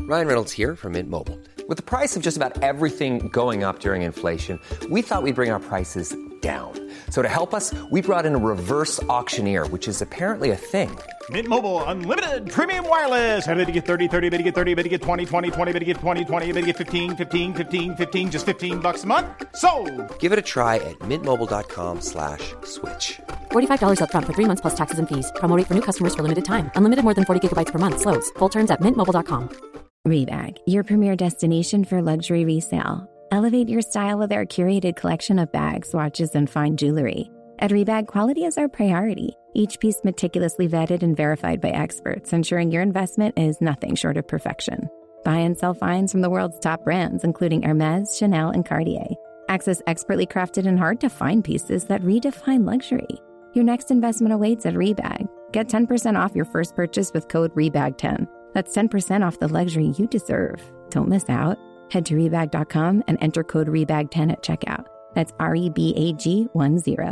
Ryan Reynolds here from Mint Mobile. With the price of just about everything going up during inflation, we thought we'd bring our prices down. So to help us, we brought in a reverse auctioneer, which is apparently a thing. Mint Mobile Unlimited Premium Wireless. How to get 30, 30, bit to get 30, bit to get 20, 20, 20, bit to get 20, 20, bit to get 15, 15, 15, 15, just $15 a month? Sold! Give it a try at mintmobile.com/switch. $45 up front for 3 months plus taxes and fees. Promo rate for new customers for limited time. Unlimited more than 40 gigabytes per month. Slows full terms at mintmobile.com. Rebag, your premier destination for luxury resale. Elevate your style with our curated collection of bags, watches, and fine jewelry. At Rebag, quality is our priority. Each piece meticulously vetted and verified by experts, ensuring your investment is nothing short of perfection. Buy and sell finds from the world's top brands, including Hermès, Chanel, and Cartier. Access expertly crafted and hard-to-find pieces that redefine luxury. Your next investment awaits at Rebag. Get 10% off your first purchase with code REBAG10. That's 10% off the luxury you deserve. Don't miss out. Head to Rebag.com and enter code REBAG10 at checkout. That's REBAG10.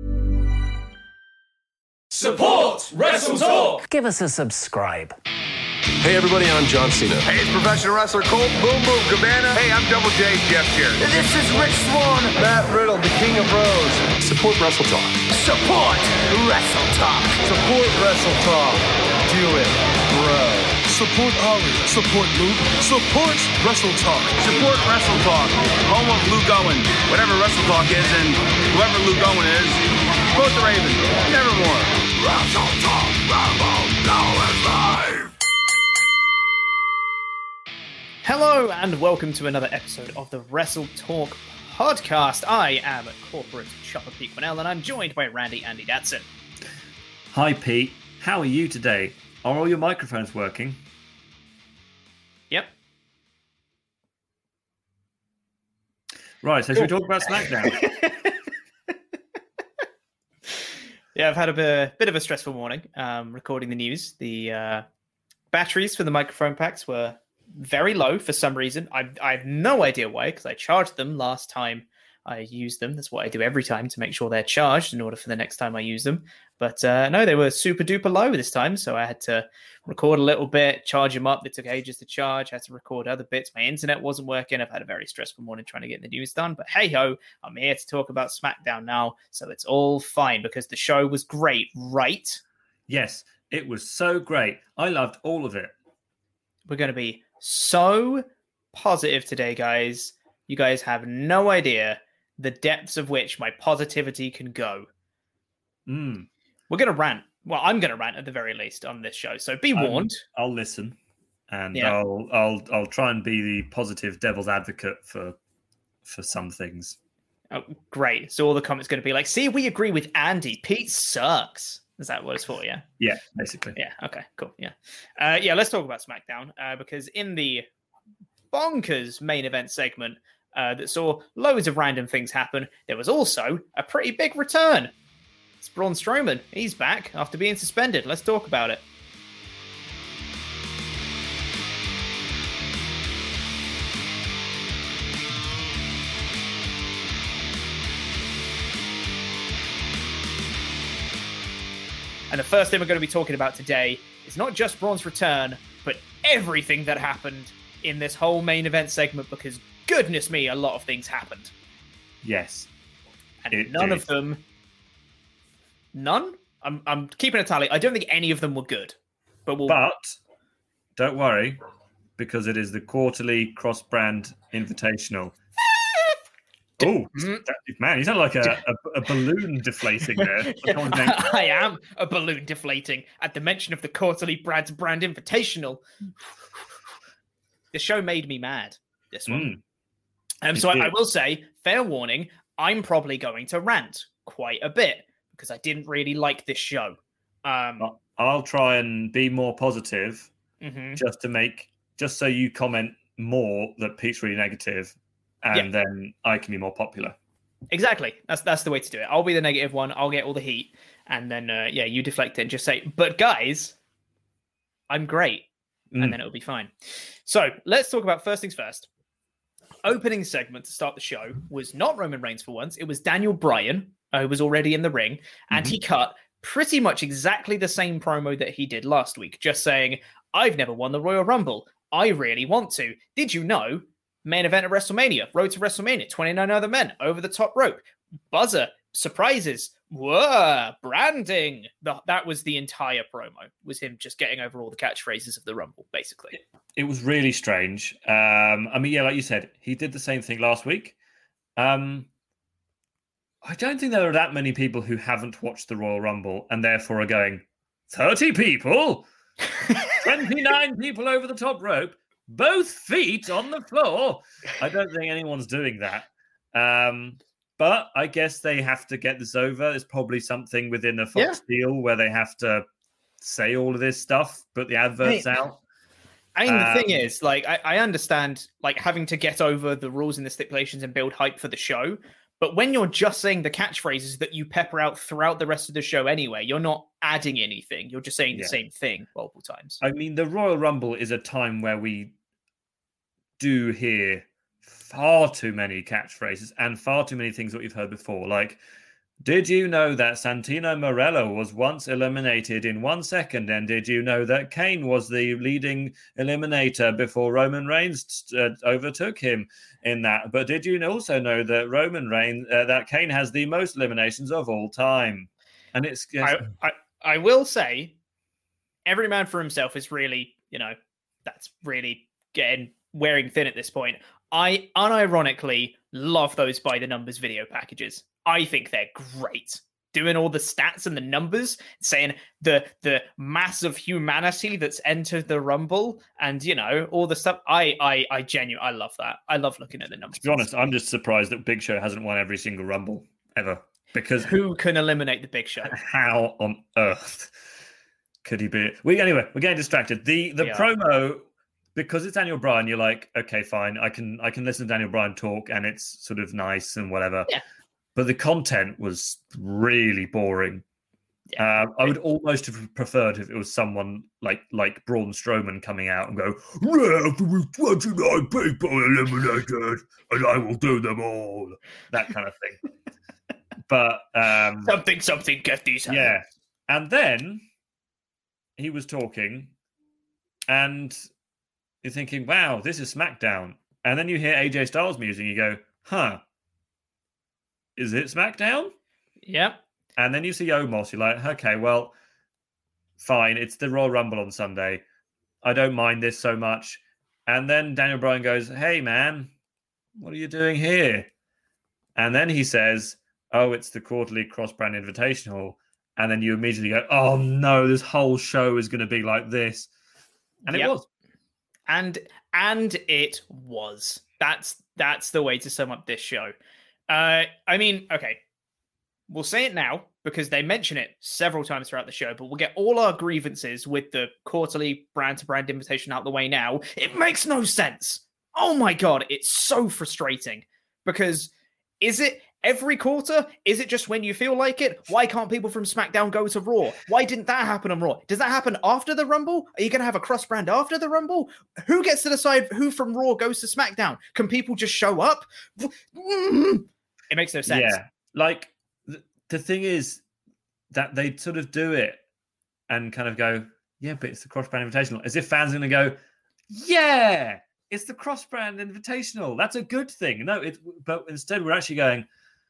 Support Wrestle Talk! Give us a subscribe. Hey everybody, I'm John Cena. Hey, it's professional wrestler Colt Boom Boom Cabana. Hey, I'm Double J, Jeff Jarrett. This is Rich Swann. Matt Riddle, the King of Bros. Support Wrestle Talk. Support Wrestle Talk. Support Wrestle Talk. Do it, bro. Support Ari. Support Luke. Support Wrestle Talk. Support Wrestle Talk. Home of Luke Owen. Whatever Wrestle Talk is, and whoever Luke Owen is, support the Raven. Nevermore. Wrestle Talk. Rambo. Now is live. Hello and welcome to another episode of the Wrestle Talk podcast. I am Corporate Chopper Pete Quinnell and I'm joined by Randy Andy Datson. Hi Pete, how are you today? Are all your microphones working? Yep. Right, so should we talk about SmackDown? Yeah, I've had a bit of a stressful morning recording the news. The batteries for the microphone packs were very low for some reason. I have no idea why, because I charged them last time I used them. That's what I do every time to make sure they're charged in order for the next time I use them. But no, they were super duper low this time, so I had to record a little bit, charge them up. They took ages to charge. I had to record other bits. My internet wasn't working. I've had a very stressful morning trying to get the news done. But hey ho, I'm here to talk about SmackDown now, so it's all fine because the show was great, right? Yes, it was so great. I loved all of it. We're going to be so positive today, guys. You guys have no idea the depths of which my positivity can go. We're going to rant. Well, I'm going to rant at the very least on this show. So be warned. I'll listen, and yeah. I'll try and be the positive devil's advocate for some things. Oh, great. So all the comments going to be like, "See, we agree with Andy. Pete sucks." Is that what it's for? Yeah. Yeah, basically. Yeah. Okay. Cool. Yeah. Yeah. Let's talk about SmackDown because in the bonkers main event segment that saw loads of random things happen, there was also a pretty big return. It's Braun Strowman. He's back after being suspended. Let's talk about it. And the first thing we're going to be talking about today is not just Braun's return, but everything that happened in this whole main event segment, because goodness me, a lot of things happened. Yes. And none of them... None? I'm keeping a tally. I don't think any of them were good. But don't worry, because it is the quarterly cross-brand invitational. Oh, man, you sound like a balloon deflating there. I am a balloon deflating at the mention of the quarterly brand invitational. The show made me mad, this one. So I will say, fair warning, I'm probably going to rant quite a bit because I didn't really like this show. I'll try and be more positive just so you comment more that Pete's really negative. And then I can be more popular. Exactly. That's the way to do it. I'll be the negative one. I'll get all the heat. And then, you deflect it and just say, but guys, I'm great. And then it'll be fine. So let's talk about first things first. Opening segment to start the show was not Roman Reigns for once. It was Daniel Bryan, who was already in the ring. And he cut pretty much exactly the same promo that he did last week. Just saying, I've never won the Royal Rumble. I really want to. Did you know? Main event of WrestleMania, road to WrestleMania, 29 other men, over the top rope, buzzer, surprises, whoa, branding. That was the entire promo, was him just getting over all the catchphrases of the Rumble, basically. It was really strange. I mean, yeah, like you said, he did the same thing last week. I don't think there are that many people who haven't watched the Royal Rumble and therefore are going, 30 people? 29 people over the top rope? Both feet on the floor. I don't think anyone's doing that. But I guess they have to get this over. There's probably something within the Fox deal where they have to say all of this stuff, put the adverts out. I mean, the thing is, like, I understand, like, having to get over the rules and the stipulations and build hype for the show. But when you're just saying the catchphrases that you pepper out throughout the rest of the show anyway, you're not adding anything. You're just saying the same thing multiple times. I mean, the Royal Rumble is a time where we do hear far too many catchphrases and far too many things that we've heard before. Like, did you know that Santino Marella was once eliminated in 1 second? And did you know that Kane was the leading eliminator before Roman Reigns overtook him in that? But did you also know that that Kane has the most eliminations of all time? And it's I will say, every man for himself is really, that's really wearing thin at this point. I unironically love those by the numbers video packages. I think they're great. Doing all the stats and the numbers, saying the mass of humanity that's entered the Rumble, and all the stuff. I genuinely love that. I love looking at the numbers. To be honest, I'm just surprised that Big Show hasn't won every single Rumble ever. Because who can eliminate the Big Show? How on earth could he be? We're getting distracted. The promo, because it's Daniel Bryan, you're like, okay, fine, I can listen to Daniel Bryan talk, and it's sort of nice and whatever. Yeah. But the content was really boring. Yeah. I would almost have preferred if it was someone like Braun Strowman coming out and go, after we've 29 people eliminated, and I will do them all. That kind of thing. But something, get these hands. Yeah. And then he was talking, and you're thinking, wow, this is SmackDown. And then you hear AJ Styles music, and you go, huh. Is it SmackDown? Yeah. And then you see Omos, you're like, okay, well, fine. It's the Royal Rumble on Sunday. I don't mind this so much. And then Daniel Bryan goes, hey, man, what are you doing here? And then he says, oh, it's the quarterly cross-brand invitational. And then you immediately go, oh, no, this whole show is going to be like this. And it was. And it was. That's the way to sum up this show. I mean, okay, we'll say it now because they mention it several times throughout the show, but we'll get all our grievances with the quarterly brand-to-brand invitation out the way now. It makes no sense. Oh my God, it's so frustrating because is it every quarter? Is it just when you feel like it? Why can't people from SmackDown go to Raw? Why didn't that happen on Raw? Does that happen after the Rumble? Are you going to have a cross-brand after the Rumble? Who gets to decide who from Raw goes to SmackDown? Can people just show up? It makes no sense. Yeah, like the thing is that they sort of do it and kind of go, yeah, but it's the cross-brand invitational. As if fans are going to go, yeah, it's the cross-brand invitational. That's a good thing. No, but instead we're actually going,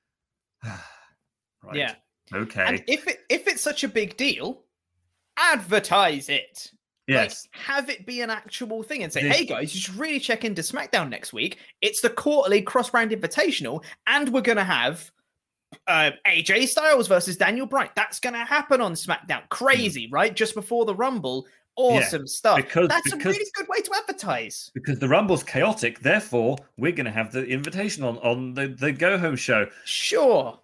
right, yeah, okay. And if it's such a big deal, advertise it. Yes. Like, have it be an actual thing and say, hey guys, you should really check into SmackDown next week. It's the quarterly cross-brand invitational, and we're going to have AJ Styles versus Daniel Bryan. That's going to happen on SmackDown. Crazy, right? Just before the Rumble. Awesome stuff. That's a really good way to advertise. Because the Rumble's chaotic, therefore, we're going to have the invitation on the go-home show. Sure.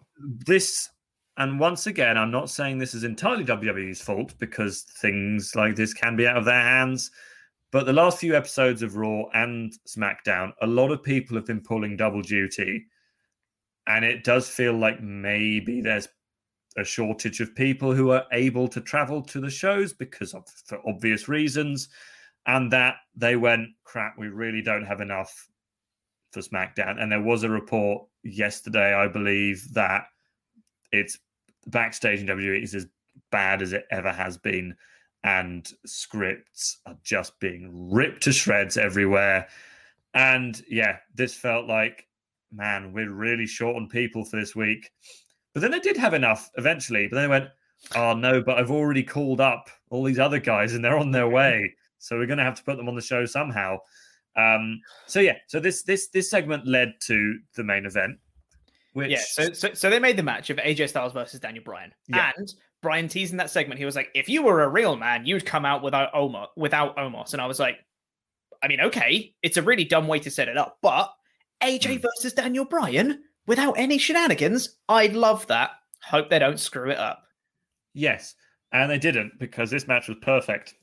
And once again, I'm not saying this is entirely WWE's fault because things like this can be out of their hands. But the last few episodes of Raw and SmackDown, a lot of people have been pulling double duty. And it does feel like maybe there's a shortage of people who are able to travel to the shows for obvious reasons. And that they went, crap, we really don't have enough for SmackDown. And there was a report yesterday, I believe, that it's backstage in WWE is as bad as it ever has been. and scripts are just being ripped to shreds everywhere. And yeah, this felt like, man, we're really short on people for this week. But then they did have enough eventually. But then they went, oh no, but I've already called up all these other guys and they're on their way. So we're going to have to put them on the show somehow. So this segment led to the main event. Which... So they made the match of AJ Styles versus Daniel Bryan. Yeah. And Bryan teased in that segment, he was like, if you were a real man, you'd come out without Omos. And I was like, I mean, okay, it's a really dumb way to set it up, but AJ versus Daniel Bryan without any shenanigans, I'd love that. Hope they don't screw it up. Yes, and they didn't, because this match was perfect.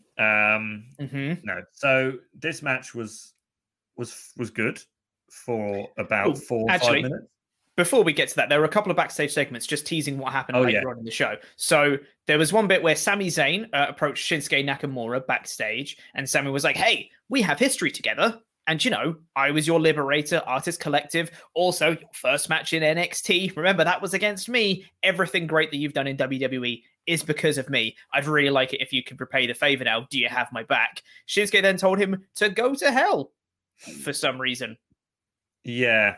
No, so this match was good for about 4 or 5 minutes. Before we get to that, there were a couple of backstage segments just teasing what happened later on in the show. So there was one bit where Sami Zayn approached Shinsuke Nakamura backstage, and Sami was like, hey, we have history together. And, you know, I was your Liberator, Artist Collective. Also, your first match in NXT. Remember, that was against me. Everything great that you've done in WWE is because of me. I'd really like it if you could repay the favor now. Do you have my back? Shinsuke then told him to go to hell for some reason. Yeah.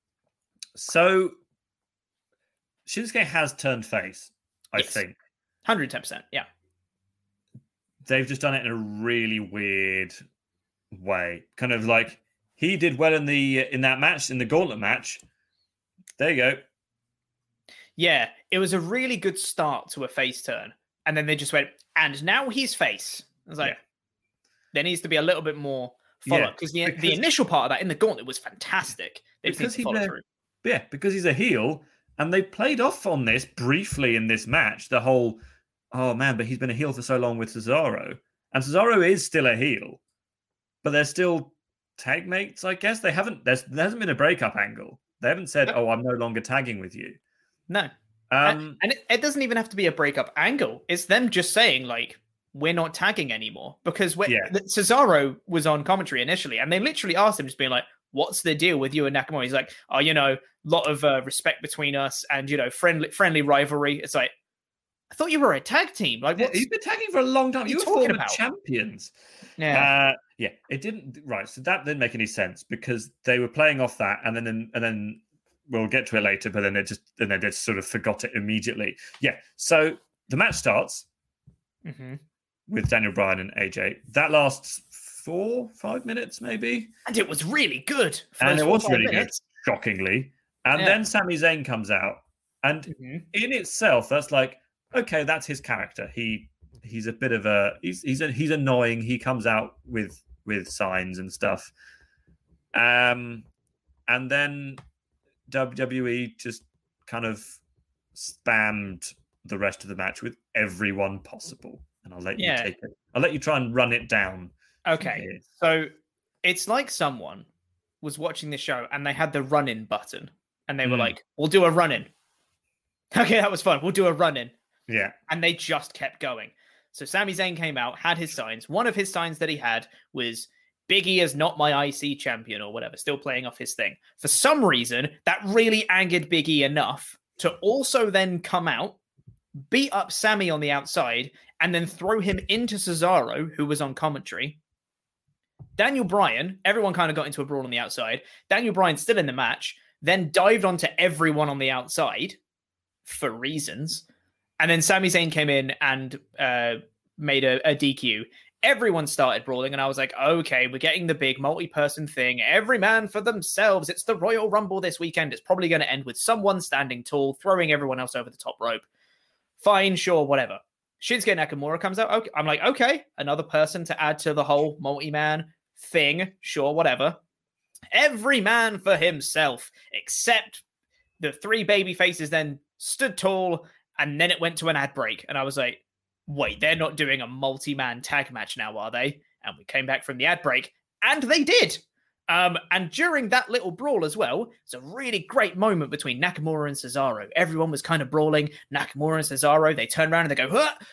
So, Shinsuke has turned face, I think. 110%, yeah. They've just done it in a really weird way. Kind of like, he did well in that match, in the gauntlet match. There you go. Yeah, it was a really good start to a face turn. And then they just went, and now he's face. I was like, there needs to be a little bit more follow-up. Because the initial part of that in the gauntlet was fantastic. They just need to follow through. Yeah, because he's a heel, and they played off on this briefly in this match. The whole, oh man, but he's been a heel for so long with Cesaro. And Cesaro is still a heel, but they're still tag mates, I guess. There hasn't been a breakup angle. They haven't said, oh, I'm no longer tagging with you. No. And it doesn't even have to be a breakup angle. It's them just saying, like, we're not tagging anymore. Because Cesaro was on commentary initially, and they literally asked him, just being like, what's the deal with you and Nakamura? He's like, oh, you know, a lot of respect between us and, you know, friendly rivalry. It's like, I thought you were a tag team. Like, you've been tagging for a long time. You were former champions. Yeah. It didn't. Right. So that didn't make any sense, because they were playing off that, and then we'll get to it later, but then they just sort of forgot it immediately. Yeah. So the match starts with Daniel Bryan and AJ. That lasts 4-5 minutes, maybe. And it was really good. And it was really good, shockingly. And then Sami Zayn comes out. And in itself, that's like, okay, that's his character. He's a bit of he's annoying. He comes out with signs and stuff. And then WWE just kind of spammed the rest of the match with everyone possible. And I'll let you take it. I'll let you try and run it down. Okay, so it's like someone was watching the show and they had the run-in button, and they were like, we'll do a run-in. Okay, that was fun. We'll do a run-in. Yeah. And they just kept going. So Sami Zayn came out, had his signs. One of his signs that he had was, Big E is not my IC champion or whatever, still playing off his thing. For some reason, that really angered Big E enough to also then come out, beat up Sami on the outside, and then throw him into Cesaro, who was on commentary. Daniel Bryan, everyone kind of got into a brawl on the outside. Daniel Bryan still in the match, then dived onto everyone on the outside for reasons. And then Sami Zayn came in and made a DQ. Everyone started brawling, and I was like, okay, we're getting the big multi-person thing. Every man for themselves. It's the Royal Rumble this weekend. It's probably going to end with someone standing tall, throwing everyone else over the top rope. Fine, sure, whatever. Shinsuke Nakamura comes out. Okay. I'm like, okay, another person to add to the whole multi-man thing. Sure, whatever. Every man for himself, except the three baby faces then stood tall, and then it went to an ad break. And I was like, wait, they're not doing a multi-man tag match now, are they? And we came back from the ad break, and they did. And during that little brawl as well, it's a really great moment between Nakamura and Cesaro. Everyone was kind of brawling. Nakamura and Cesaro, they turn around and they go,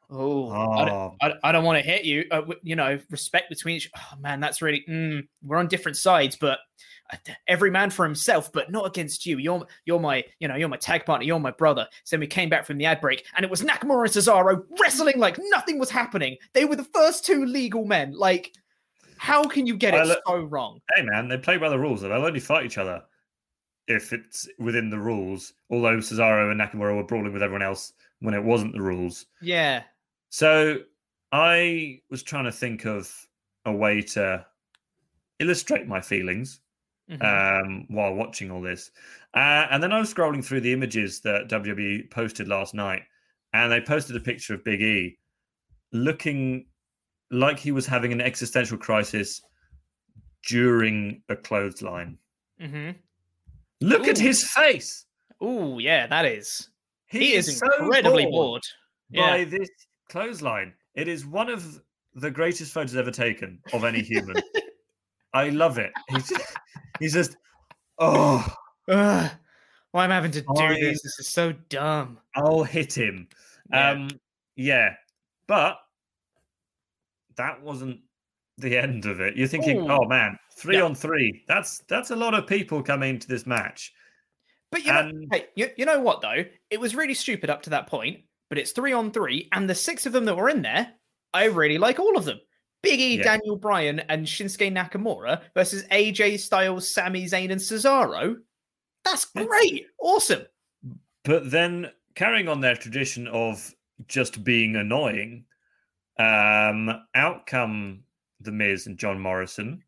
I don't want to hit you. Respect between each. Oh man, that's really. We're on different sides, but every man for himself, but not against you. You're my tag partner. You're my brother. So then we came back from the ad break, and it was Nakamura and Cesaro wrestling like nothing was happening. They were the first two legal men. Like, how can you get it so wrong? Hey man, they play by the rules. They'll only fight each other if it's within the rules. Although Cesaro and Nakamura were brawling with everyone else when it wasn't the rules. Yeah. So I was trying to think of a way to illustrate my feelings while watching all this. And then I was scrolling through the images that WWE posted last night, and they posted a picture of Big E looking like he was having an existential crisis during a clothesline. Mm-hmm. Look at his face. Oh, yeah, that is. He is incredibly bored by this clothesline. It is one of the greatest photos ever taken of any human. I love it. He's just why I'm having to do this. This is so dumb. I'll hit him. Yeah. But that wasn't the end of it. You're thinking, oh man, 3-on-3. That's a lot of people coming to this match. But you know what though? It was really stupid up to that point, but it's 3-on-3, and the 6 of them that were in there, I really like all of them. Big E, Daniel Bryan, and Shinsuke Nakamura versus AJ Styles, Sami Zayn, and Cesaro. That's great. Awesome. But then carrying on their tradition of just being annoying, out come The Miz and John Morrison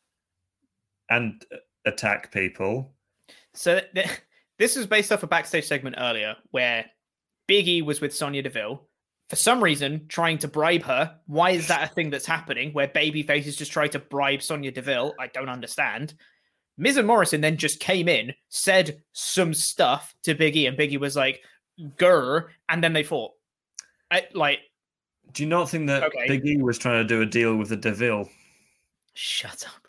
and attack people. So this was based off a backstage segment earlier where Big E was with Sonya Deville. For some reason, trying to bribe her. Why is that a thing that's happening where babyfaces just try to bribe Sonya Deville? I don't understand. Miz and Morrison then just came in, said some stuff to Big E, and Big E was like, grr, and then they fought. Do you not think that Big E was trying to do a deal with the Deville? Shut up.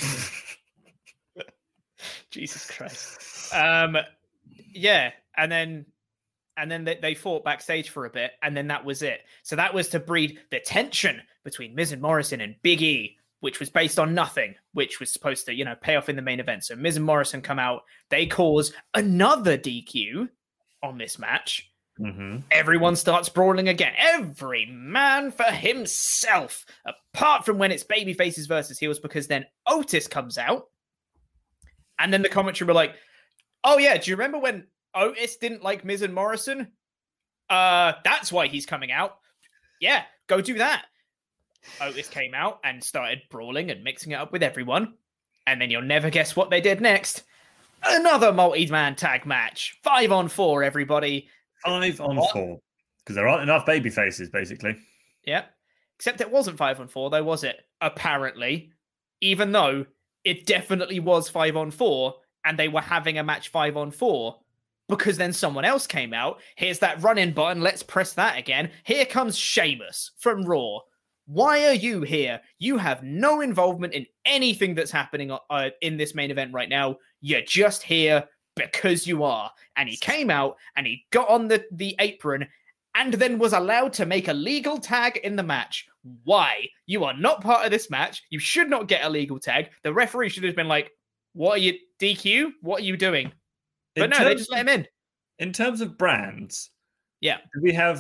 Jesus Christ. Yeah, and then they fought backstage for a bit, and then that was it. So that was to breed the tension between Miz and Morrison and Big E, which was based on nothing, which was supposed to, pay off in the main event. So Miz and Morrison come out. They cause another DQ on this match. Mm-hmm. Everyone starts brawling again. Every man for himself, apart from when it's babyfaces versus heels, because then Otis comes out. And then the commentary were like, oh yeah, do you remember when Otis didn't like Miz and Morrison? That's why he's coming out. Yeah, go do that. Otis came out and started brawling and mixing it up with everyone. And then you'll never guess what they did next. Another multi-man tag match. 5-on-4, everybody. 5-on-4. Because there aren't enough baby faces, basically. Yeah. Except it wasn't 5-on-4, though, was it? Apparently. Even though it definitely was 5-on-4, and they were having a match 5-on-4, because then someone else came out. Here's that run-in button. Let's press that again. Here comes Sheamus from Raw. Why are you here? You have no involvement in anything that's happening in this main event right now. You're just here because you are. And he came out and he got on the apron and then was allowed to make a legal tag in the match. Why? You are not part of this match. You should not get a legal tag. The referee should have been like, what are you, DQ? What are you doing? But no, they just let him in. In terms of brands, yeah, we had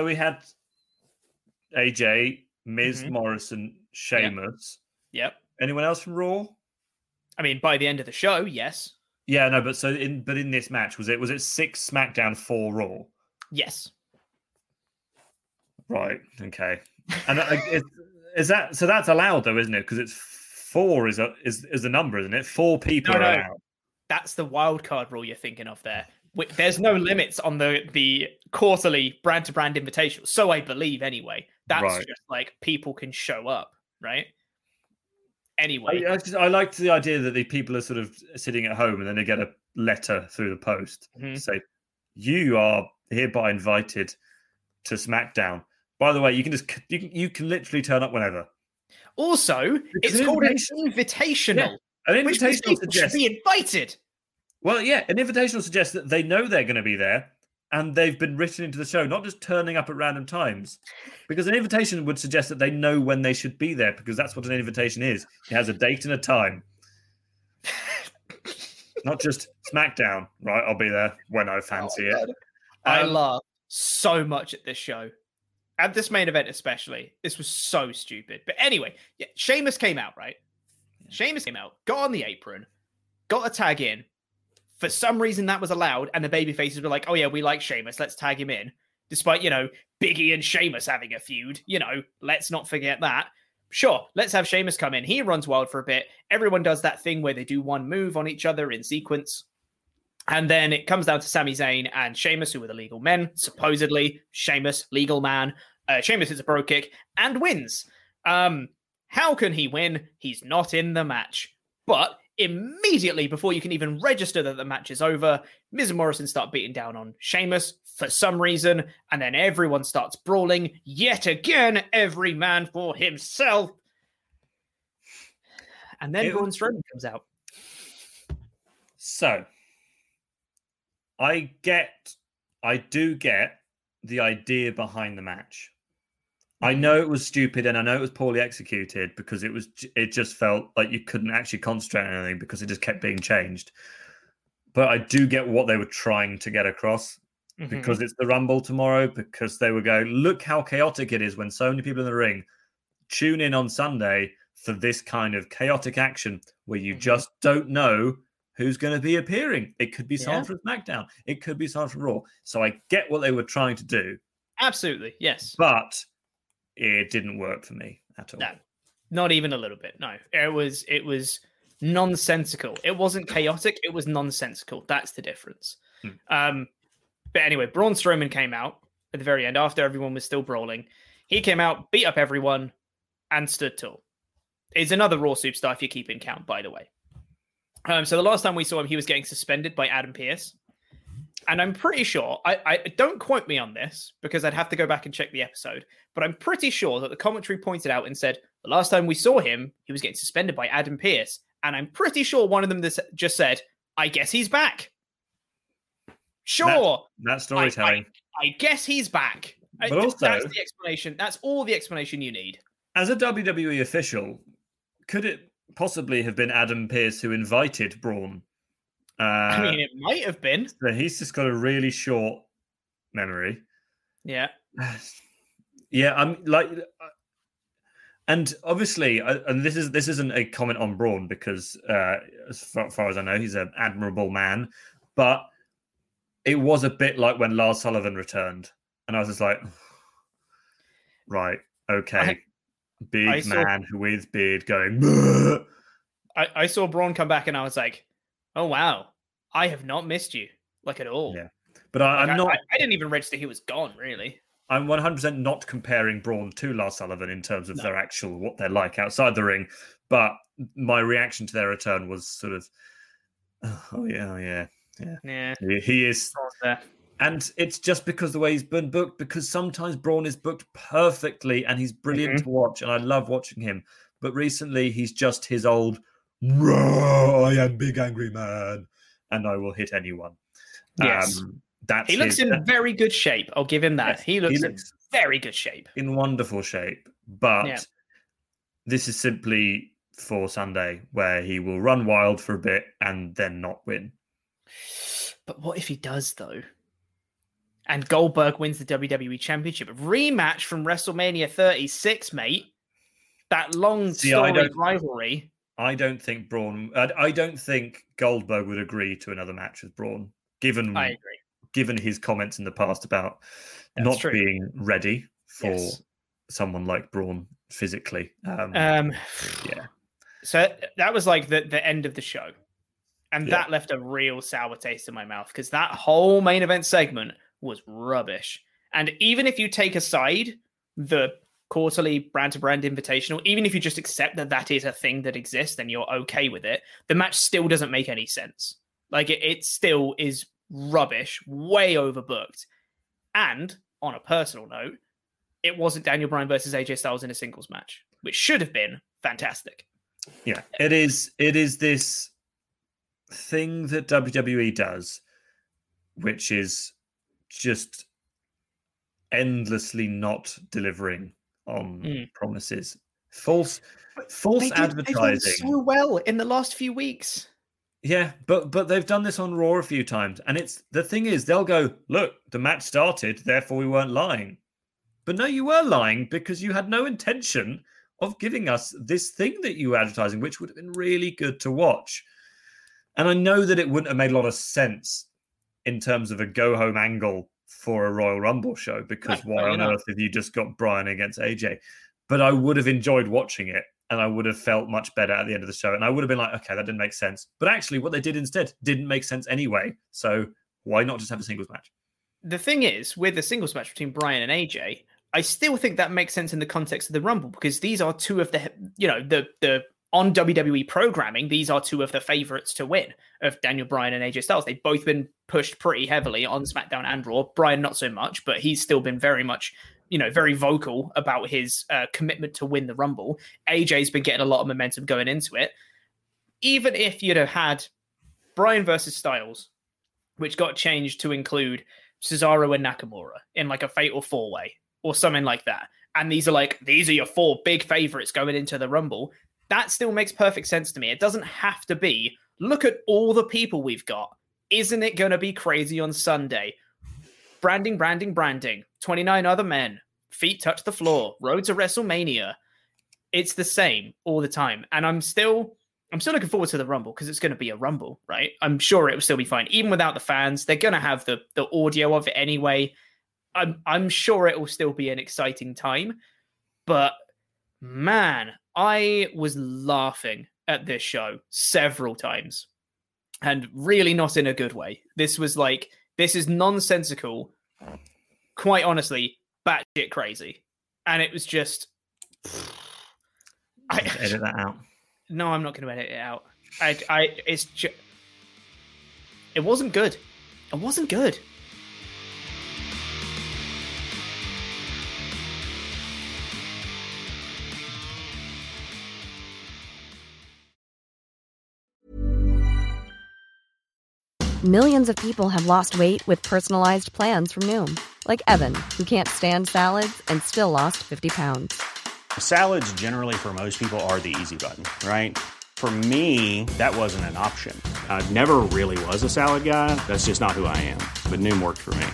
AJ, Miz, Morrison, Sheamus. Yep. Anyone else from Raw? I mean, by the end of the show, yes. Yeah, no, but in this match, was it 6 SmackDown, 4 Raw? Yes. Right. Okay. And is that so? That's allowed though, isn't it? Because it's 4 is the number, isn't it? 4 people are allowed. That's the wild card rule you're thinking of there. There's no limits on the quarterly brand-to-brand invitational. So I believe anyway. That's just like people can show up, right? Anyway. I liked the idea that the people are sort of sitting at home and then they get a letter through the post to say, you are hereby invited to SmackDown. By the way, you can literally turn up whenever. Also, it's called an invitational. Yeah. An invitational should be invited. Well, yeah, an invitational suggests that they know they're going to be there and they've been written into the show, not just turning up at random times. Because an invitation would suggest that they know when they should be there, because that's what an invitation is. It has a date and a time. Not just SmackDown, right? I'll be there when I fancy it. I laughed so much at this show. At this main event especially. This was so stupid. But anyway, yeah, Sheamus came out, right? Sheamus came out, got on the apron, got a tag in. For some reason, that was allowed, and the babyfaces were like, oh yeah, we like Sheamus, let's tag him in. Despite, Biggie and Sheamus having a feud, let's not forget that. Sure, let's have Sheamus come in. He runs wild for a bit. Everyone does that thing where they do one move on each other in sequence. And then it comes down to Sami Zayn and Sheamus, who are the legal men, supposedly. Sheamus, legal man. Sheamus hits a bro kick and wins. How can he win? He's not in the match. But immediately before you can even register that the match is over, Miz and Morrison start beating down on Sheamus for some reason, and then everyone starts brawling. Yet again, every man for himself. And then Braun Strowman comes out. So, I do get the idea behind the match. I know it was stupid and I know it was poorly executed because it just felt like you couldn't actually concentrate on anything because it just kept being changed. But I do get what they were trying to get across because it's the Rumble tomorrow, because they were going, look how chaotic it is when so many people in the ring. Tune in on Sunday for this kind of chaotic action where you just don't know who's going to be appearing. It could be someone from SmackDown. It could be someone from Raw. So I get what they were trying to do. Absolutely, yes. But it didn't work for me at all. No, not even a little bit. No, it was nonsensical. It wasn't chaotic. It was nonsensical. That's the difference. But anyway, Braun Strowman came out at the very end after everyone was still brawling. He came out, beat up everyone, and stood tall. He's another Raw superstar if you keep in count, by the way. So the last time we saw him, he was getting suspended by Adam Pearce. And I'm pretty sure, I don't quote me on this because I'd have to go back and check the episode, but I'm pretty sure that the commentary pointed out and said, the last time we saw him, he was getting suspended by Adam Pearce. And I'm pretty sure one of them just said, I guess he's back. Sure. That's storytelling. I guess he's back. But also, that's the explanation. That's all the explanation you need. As a WWE official, could it possibly have been Adam Pearce who invited Braun? I mean, it might have been. So he's just got a really short memory. Yeah. Yeah, I'm like, and obviously, and this isn't a comment on Braun because, as far as I know, he's an admirable man. But it was a bit like when Lars Sullivan returned, and I was just like, right, okay, big man with beard going. I saw Braun come back, and I was like, oh wow, I have not missed you at all. Yeah, but I'm not. I didn't even register he was gone. Really. I'm 100% not comparing Braun to Lars Sullivan in terms of their actual what they're like outside the ring, but my reaction to their return was sort of, oh yeah. He is, and it's just because the way he's been booked. Because sometimes Braun is booked perfectly, and he's brilliant to watch, and I love watching him. But recently, he's just his old, I am big angry man, and I will hit anyone. Yes. He looks in very good shape. I'll give him that. Yes, he looks in very good shape. In wonderful shape. But this is simply for Sunday, where he will run wild for a bit and then not win. But what if he does, though? And Goldberg wins the WWE Championship. A rematch from WrestleMania 36, mate. That long storied rivalry. I don't think Goldberg would agree to another match with Braun, I agree. Given his comments in the past about being ready for someone like Braun physically. Yeah. So that was like the end of the show. And that left a real sour taste in my mouth because that whole main event segment was rubbish. And even if you take aside the quarterly brand-to-brand invitational, even if you just accept that is a thing that exists and you're okay with it, the match still doesn't make any sense. Like it still is rubbish, way overbooked. And on a personal note, it wasn't Daniel Bryan versus AJ Styles in a singles match, which should have been fantastic. Yeah, it is this thing that WWE does, which is just endlessly not delivering on promises. False advertising. So well in the last few weeks. Yeah, but they've done this on Raw a few times, and it's the thing is they'll go, look, the match started, therefore we weren't lying. But no, you were lying because you had no intention of giving us this thing that you were advertising, which would have been really good to watch. And I know that it wouldn't have made a lot of sense in terms of a go-home angle for a Royal Rumble show, because why on earth have you just got Bryan against AJ? But I would have enjoyed watching it, and I would have felt much better at the end of the show. And I would have been like, okay, that didn't make sense. But actually, what they did instead didn't make sense anyway. So why not just have a singles match? The thing is, with the singles match between Bryan and AJ, I still think that makes sense in the context of the Rumble, because these are two of the, the on WWE programming, these are two of the favorites to win of Daniel Bryan and AJ Styles. They've both been pushed pretty heavily on SmackDown and Raw. Bryan, not so much, but he's still been very much, very vocal about his commitment to win the Rumble. AJ's been getting a lot of momentum going into it. Even if you'd have had Bryan versus Styles, which got changed to include Cesaro and Nakamura in like a fatal 4-way or something like that, and these are your 4 big favorites going into the Rumble, that still makes perfect sense to me. It doesn't have to be, look at all the people we've got. Isn't it going to be crazy on Sunday? Branding. 29 other men. Feet touch the floor. Road to WrestleMania. It's the same all the time. And I'm still looking forward to the Rumble, because it's going to be a Rumble, right? I'm sure it will still be fine. Even without the fans, they're going to have the audio of it anyway. I'm sure it will still be an exciting time. But man, I was laughing at this show several times, and really not in a good way. This is nonsensical, quite honestly, batshit crazy. And it was just... edit that out. No, I'm not going to edit it out. It wasn't good. It wasn't good. Millions of people have lost weight with personalized plans from Noom. Like Evan, who can't stand salads and still lost 50 pounds. Salads generally for most people are the easy button, right? For me, that wasn't an option. I never really was a salad guy. That's just not who I am. But Noom worked for me.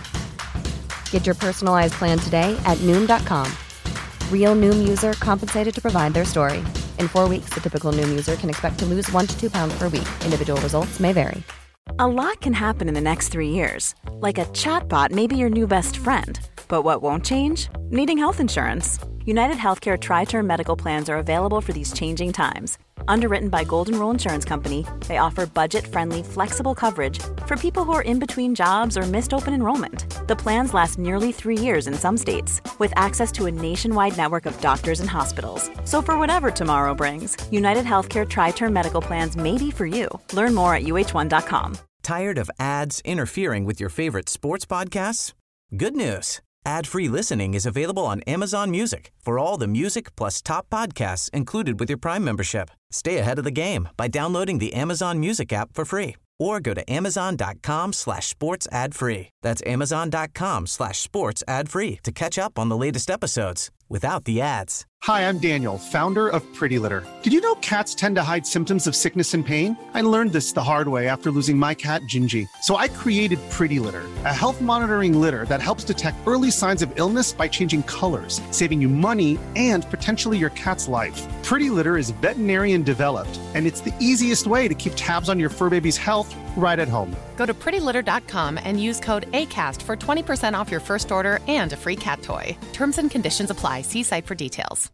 Get your personalized plan today at Noom.com. Real Noom user compensated to provide their story. In 4 weeks, the typical Noom user can expect to lose 1 to 2 pounds per week. Individual results may vary. A lot can happen in the next 3 years. Like a chatbot may be your new best friend. But what won't change? Needing health insurance. United Healthcare Tri-Term Medical Plans are available for these changing times. Underwritten by Golden Rule Insurance Company, they offer budget-friendly, flexible coverage for people who are in between jobs or missed open enrollment. The plans last nearly 3 years in some states, with access to a nationwide network of doctors and hospitals. So for whatever tomorrow brings, United Healthcare Tri-Term Medical Plans may be for you. Learn more at uh1.com. Tired of ads interfering with your favorite sports podcasts? Good news. Ad-free listening is available on Amazon Music for all the music plus top podcasts included with your Prime membership. Stay ahead of the game by downloading the Amazon Music app for free or go to amazon.com/sports ad free. That's amazon.com/sports ad free to catch up on the latest episodes without the ads. Hi, I'm Daniel, founder of Pretty Litter. Did you know cats tend to hide symptoms of sickness and pain? I learned this the hard way after losing my cat, Gingy. So I created Pretty Litter, a health monitoring litter that helps detect early signs of illness by changing colors, saving you money and potentially your cat's life. Pretty Litter is veterinarian developed, and it's the easiest way to keep tabs on your fur baby's health right at home. Go to prettylitter.com and use code ACAST for 20% off your first order and a free cat toy. Terms and conditions apply. See site for details.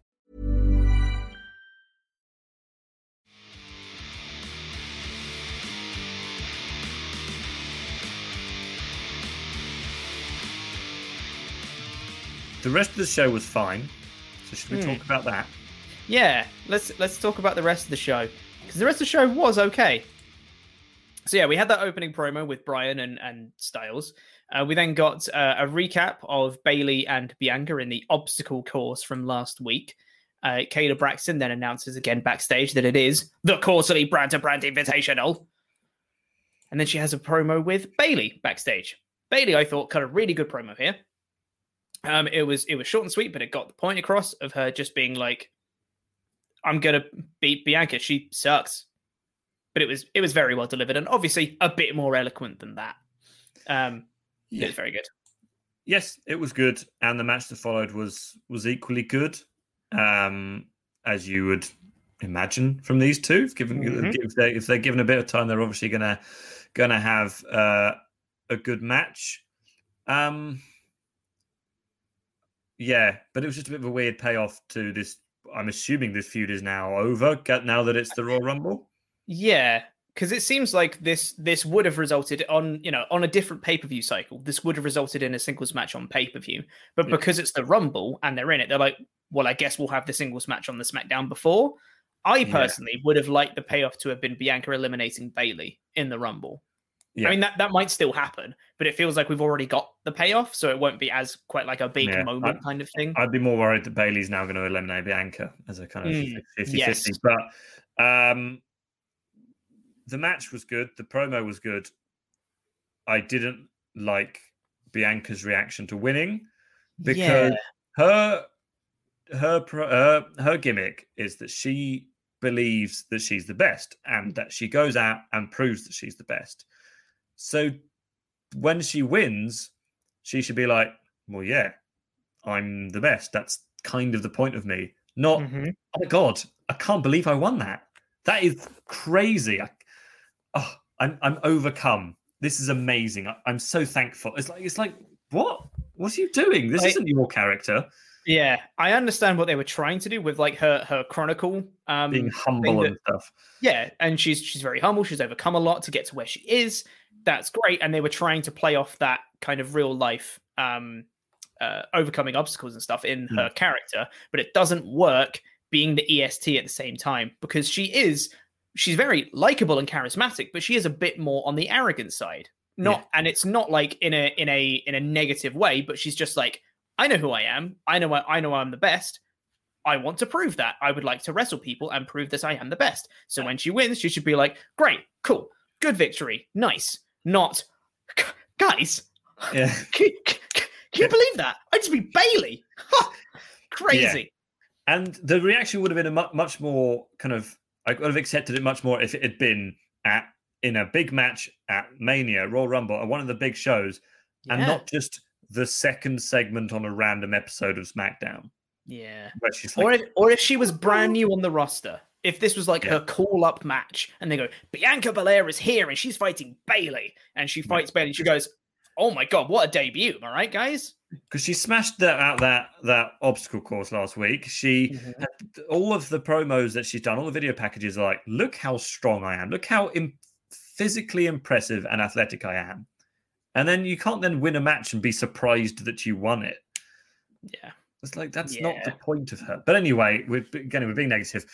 The rest of the show was fine. So should we talk about that? Yeah, let's talk about the rest of the show, because the rest of the show was okay. So yeah, we had that opening promo with Bryan and Styles. We then got a recap of Bayley and Bianca in the obstacle course from last week. Kayla Braxton then announces again backstage that it is the quarterly Brand to Brand Invitational. And then she has a promo with Bayley backstage. Bayley, I thought, cut a really good promo here. It was short and sweet, but it got the point across of her just being like, I'm going to beat Bianca. She sucks. But it was very well delivered, and obviously a bit more eloquent than that. It was very good. Yes, it was good, and the match that followed was equally good, as you would imagine from these two. If they're given a bit of time, they're obviously gonna have a good match. Yeah, but it was just a bit of a weird payoff to this. I'm assuming this feud is now over now that it's the Royal Rumble. Yeah, because it seems like this would have resulted on a different pay-per-view cycle. This would have resulted in a singles match on pay-per-view, but because it's the Rumble and they're in it, they're like, well, I guess we'll have the singles match on the SmackDown before. I personally would have liked the payoff to have been Bianca eliminating Bayley in the Rumble. Yeah. I mean, that might still happen, but it feels like we've already got the payoff, so it won't be as quite like a big moment kind of thing. I'd be more worried that Bayley's now going to eliminate Bianca as a kind of 50-50. But the match was good. The promo was good. I didn't like Bianca's reaction to winning because her gimmick is that she believes that she's the best and that she goes out and proves that she's the best. So when she wins, she should be like, well, yeah, I'm the best. That's kind of the point of me. Not, oh my God, I can't believe I won that. That is crazy. I'm overcome. This is amazing. I'm so thankful. It's like, what? What are you doing? This isn't your character. Yeah, I understand what they were trying to do with like her chronicle, being humble and stuff. Yeah, and she's very humble. She's overcome a lot to get to where she is. That's great. And they were trying to play off that kind of real life overcoming obstacles and stuff in her character, but it doesn't work being the EST at the same time because she's very likable and charismatic, but she is a bit more on the arrogant side. And it's not like in a negative way, but she's just like, I know who I am. I know I'm the best. I want to prove that. I would like to wrestle people and prove that I am the best. So when she wins, she should be like, great, cool, good victory, nice. Not, guys, can you believe that? I just beat Bayley. Crazy. Yeah. And the reaction would have been a much more kind of, I would have accepted it much more if it had been in a big match at Mania, Royal Rumble, at one of the big shows, and not just the second segment on a random episode of SmackDown. Yeah. Where she's like, or if she was brand new on the roster. If this was like her call-up match, and they go, Bianca Belair is here, and she's fighting Bayley, and she fights Bayley, and she goes, oh my God, what a debut. All right, guys? Because she smashed that obstacle course last week. She had all of the promos that she's done, all the video packages are like, look how strong I am. Look how physically impressive and athletic I am. And then you can't then win a match and be surprised that you won it. Yeah. It's like, that's not the point of her. But anyway, we're being negative.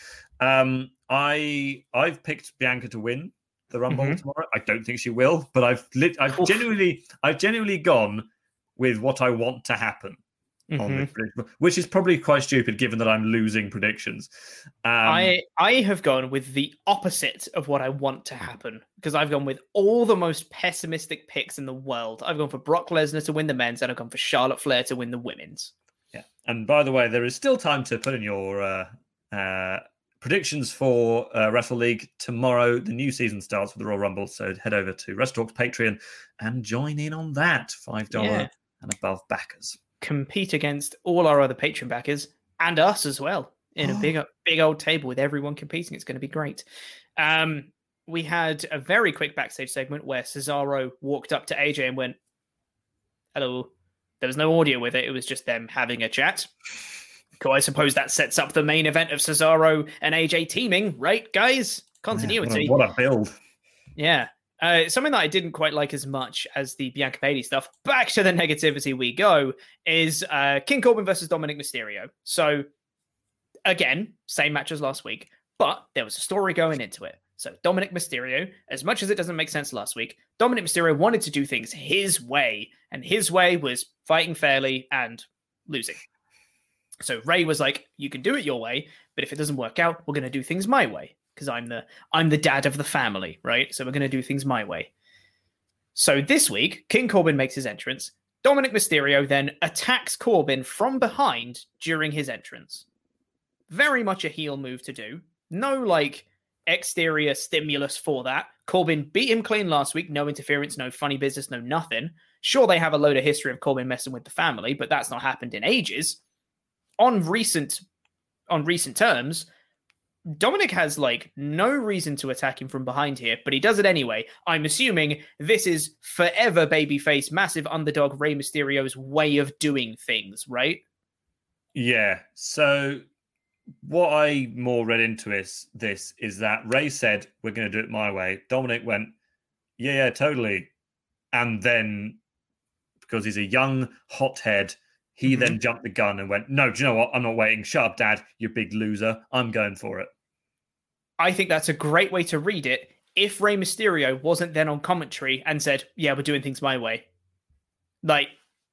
I've picked Bianca to win the Rumble tomorrow. I don't think she will, but I've genuinely gone with what I want to happen on this prediction, which is probably quite stupid given that I'm losing predictions. I have gone with the opposite of what I want to happen because I've gone with all the most pessimistic picks in the world. I've gone for Brock Lesnar to win the men's and I've gone for Charlotte Flair to win the women's. Yeah. And by the way, there is still time to put in your predictions for Wrestle League tomorrow. The new season starts with the Royal Rumble, so head over to WrestleTalk's Patreon and join in on that. $5 and above backers. Compete against all our other Patreon backers and us as well in a big old table with everyone competing. It's going to be great. We had a very quick backstage segment where Cesaro walked up to AJ and went, hello. There was no audio with it. It was just them having a chat. Cool. I suppose that sets up the main event of Cesaro and AJ teaming, right, guys? Continuity. What a build. Yeah. Something that I didn't quite like as much as the Bianca Bayley stuff, back to the negativity we go, is King Corbin versus Dominic Mysterio. So, again, same match as last week, but there was a story going into it. So Dominic Mysterio, as much as it doesn't make sense last week, Dominic Mysterio wanted to do things his way, and his way was fighting fairly and losing. So Ray was like, you can do it your way, but if it doesn't work out, we're going to do things my way, because I'm the dad of the family, right? So we're going to do things my way. So this week, King Corbin makes his entrance. Dominic Mysterio then attacks Corbin from behind during his entrance. Very much a heel move to do. No, like, exterior stimulus for that. Corbin beat him clean last week. No interference, no funny business, no nothing. Sure, they have a load of history of Corbin messing with the family, but that's not happened in ages. On recent terms, Dominic has, like, no reason to attack him from behind here, but he does it anyway. I'm assuming this is forever babyface, massive underdog Rey Mysterio's way of doing things, right? Yeah. So what I more read into this is that Rey said, we're going to do it my way. Dominic went, yeah, totally. And then, because he's a young hothead, he then jumped the gun and went, no, do you know what? I'm not waiting. Shut up, Dad, you big loser. I'm going for it. I think that's a great way to read it if Rey Mysterio wasn't then on commentary and said, yeah, we're doing things my way. Like,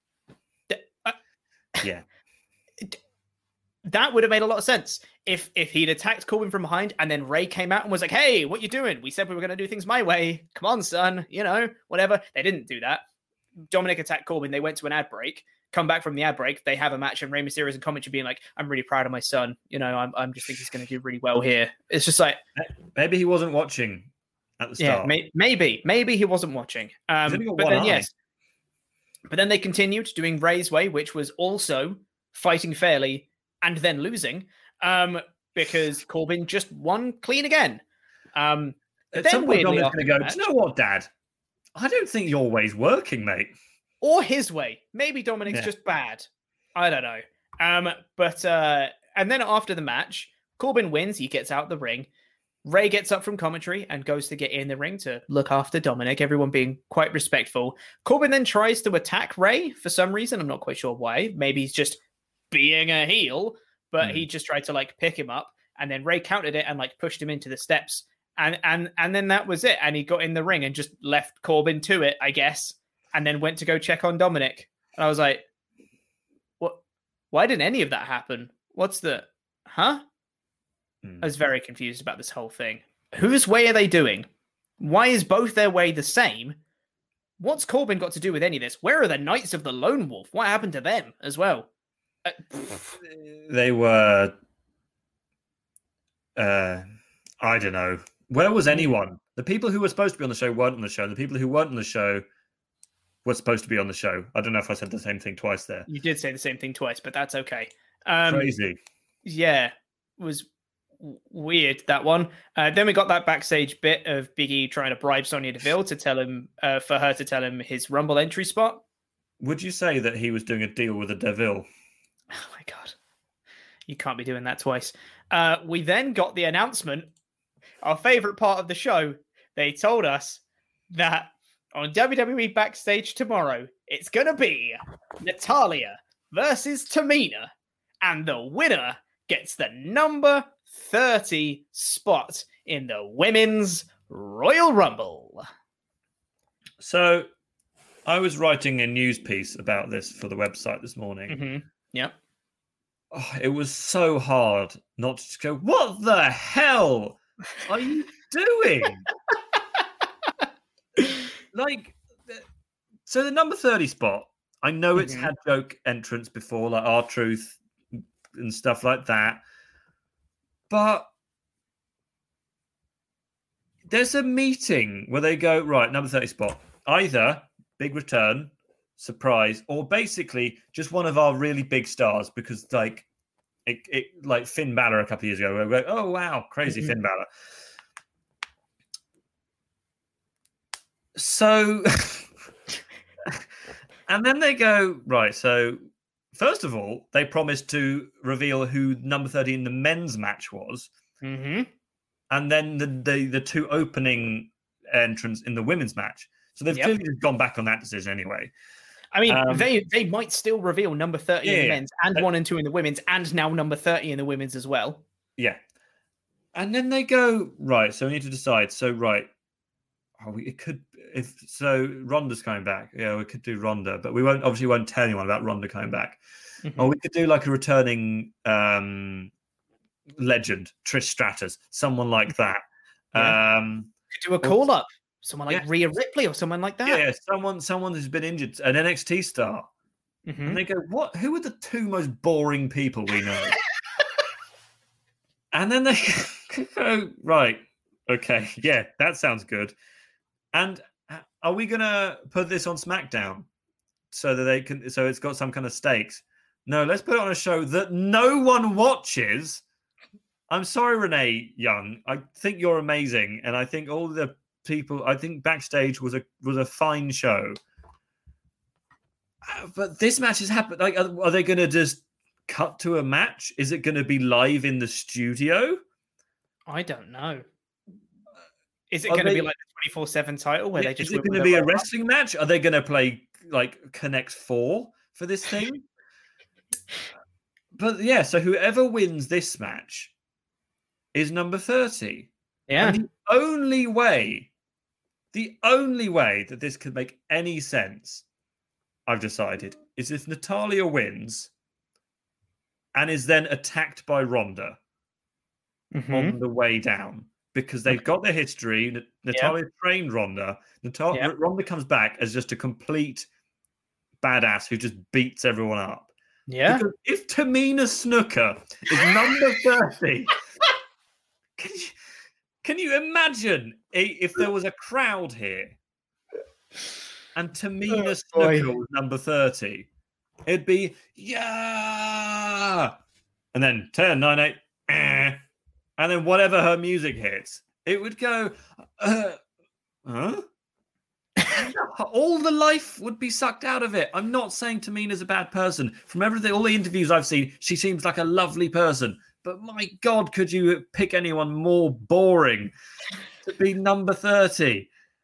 yeah. That would have made a lot of sense if he'd attacked Corbin from behind and then Rey came out and was like, hey, what you doing? We said we were going to do things my way. Come on, son. You know, whatever. They didn't do that. Dominic attacked Corbin. They went to an ad break. Come back from the ad break. They have a match and Rey Mysterio's in commentary being like, I'm really proud of my son. You know, I'm just think he's going to do really well here. It's just like... Maybe he wasn't watching at the start. Yeah, maybe he wasn't watching. But then, yes. But then they continued doing Rey's way, which was also fighting fairly and then losing, because Corbin just won clean again. At some point, Dominic's going to go, do you know what, Dad? I don't think your way's working, mate. Or his way. Maybe Dominic's just bad. I don't know. And then after the match, Corbin wins. He gets out the ring. Rey gets up from commentary and goes to get in the ring to look after Dominic, everyone being quite respectful. Corbin then tries to attack Rey for some reason. I'm not quite sure why. Maybe he's just being a heel, but he just tried to, like, pick him up. And then Rey countered it and, like, pushed him into the steps. And then that was it. And he got in the ring and just left Corbin to it, I guess. And then went to go check on Dominic. And I was like, what? Why didn't any of that happen? What's the... Huh? I was very confused about this whole thing. Whose way are they doing? Why is both their way the same? What's Corbin got to do with any of this? Where are the Knights of the Lone Wolf? What happened to them as well? They were... I don't know. Where was anyone? The people who were supposed to be on the show weren't on the show. The people who weren't on the show were supposed to be on the show. I don't know if I said the same thing twice there. You did say the same thing twice, but that's okay. Crazy. Yeah, it was weird, that one. Then we got that backstage bit of Big E trying to bribe Sonya Deville to tell him, for her to tell him his Rumble entry spot. Would you say that he was doing a deal with a Deville? Oh my God. You can't be doing that twice. We then got the announcement, our favorite part of the show. They told us that on WWE Backstage tomorrow, it's going to be Natalya versus Tamina. And the winner gets the number 30 spot in the Women's Royal Rumble. So I was writing a news piece about this for the website this morning. Mm-hmm. Yep. Oh, it was so hard not to just go, what the hell are you doing? Like, so the number 30 spot, I know it's had joke entrants before, like R-Truth and stuff like that. But there's a meeting where they go, right, number 30 spot, either big return, surprise, or basically just one of our really big stars, because like it like Finn Balor a couple of years ago, we go, oh wow, crazy Finn Balor. So, and then they go, right, so first of all, they promised to reveal who number 30 in the men's match was. Mm-hmm. And then the two opening entrants in the women's match. So they've clearly just gone back on that decision anyway. I mean, they might still reveal number 30 in the men's and 1 and 2 in the women's, and now number 30 in the women's as well. Yeah. And then they go, right, so we need to decide. So, right, Ronda's coming back. Yeah, we could do Ronda, but we won't tell anyone about Ronda coming back. Mm-hmm. Or we could do like a returning legend, Trish Stratus, someone like that. Could do a call-up. someone like Rhea Ripley or someone like that. Yeah, someone who's been injured, an NXT star. Mm-hmm. And they go, "What? Who are the two most boring people we know?" And then they go, "Right, okay, yeah, that sounds good." And are we gonna put this on SmackDown so that they can? So it's got some kind of stakes. No, let's put it on a show that no one watches. I'm sorry, Renee Young. I think you're amazing, and I think all the people. I think Backstage was a fine show. But this match has happened. Like, are they going to just cut to a match? Is it going to be live in the studio? I don't know. Is it going to be like the 24/7 title where they just? Is it going to be a wrestling match? Are they going to play like Connect 4 for this thing? But yeah, so whoever wins this match is number 30. Yeah. And the only way that this could make any sense, I've decided, is if Natalya wins and is then attacked by Ronda on the way down, because they've got their history. Natalya trained Ronda. Ronda comes back as just a complete badass who just beats everyone up. Yeah. Because if Tamina Snuka is number 30, can you imagine if there was a crowd here and Tamina Snuka was number 30? It'd be, yeah! And then 10, 9, 8, and then whatever her music hits, it would go, huh? All the life would be sucked out of it. I'm not saying Tamina's a bad person. From everything, all the interviews I've seen, she seems like a lovely person. But my God, could you pick anyone more boring to be number 30?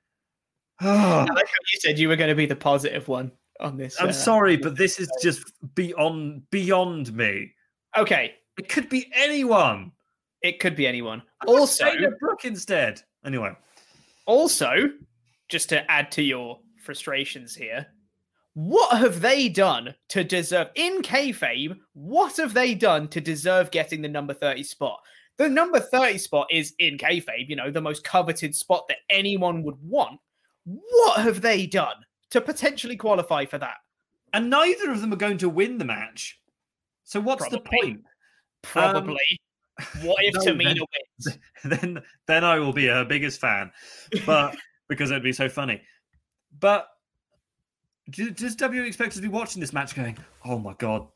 I like how you said you were going to be the positive one on this. I'm sorry, but this is just beyond me. Okay. It could be anyone. It could be anyone. Also, Brooke instead. Anyway. Also, just to add to your frustrations here, what have they done to deserve, in kayfabe, what have they done to deserve getting the number 30 spot? The number 30 spot is, in kayfabe, the most coveted spot that anyone would want. What have they done to potentially qualify for that? And neither of them are going to win the match. So what's the point? Probably. What if Tamina wins? Then I will be her biggest fan. But because it'd be so funny. But does W expect us to be watching this match going, oh my God.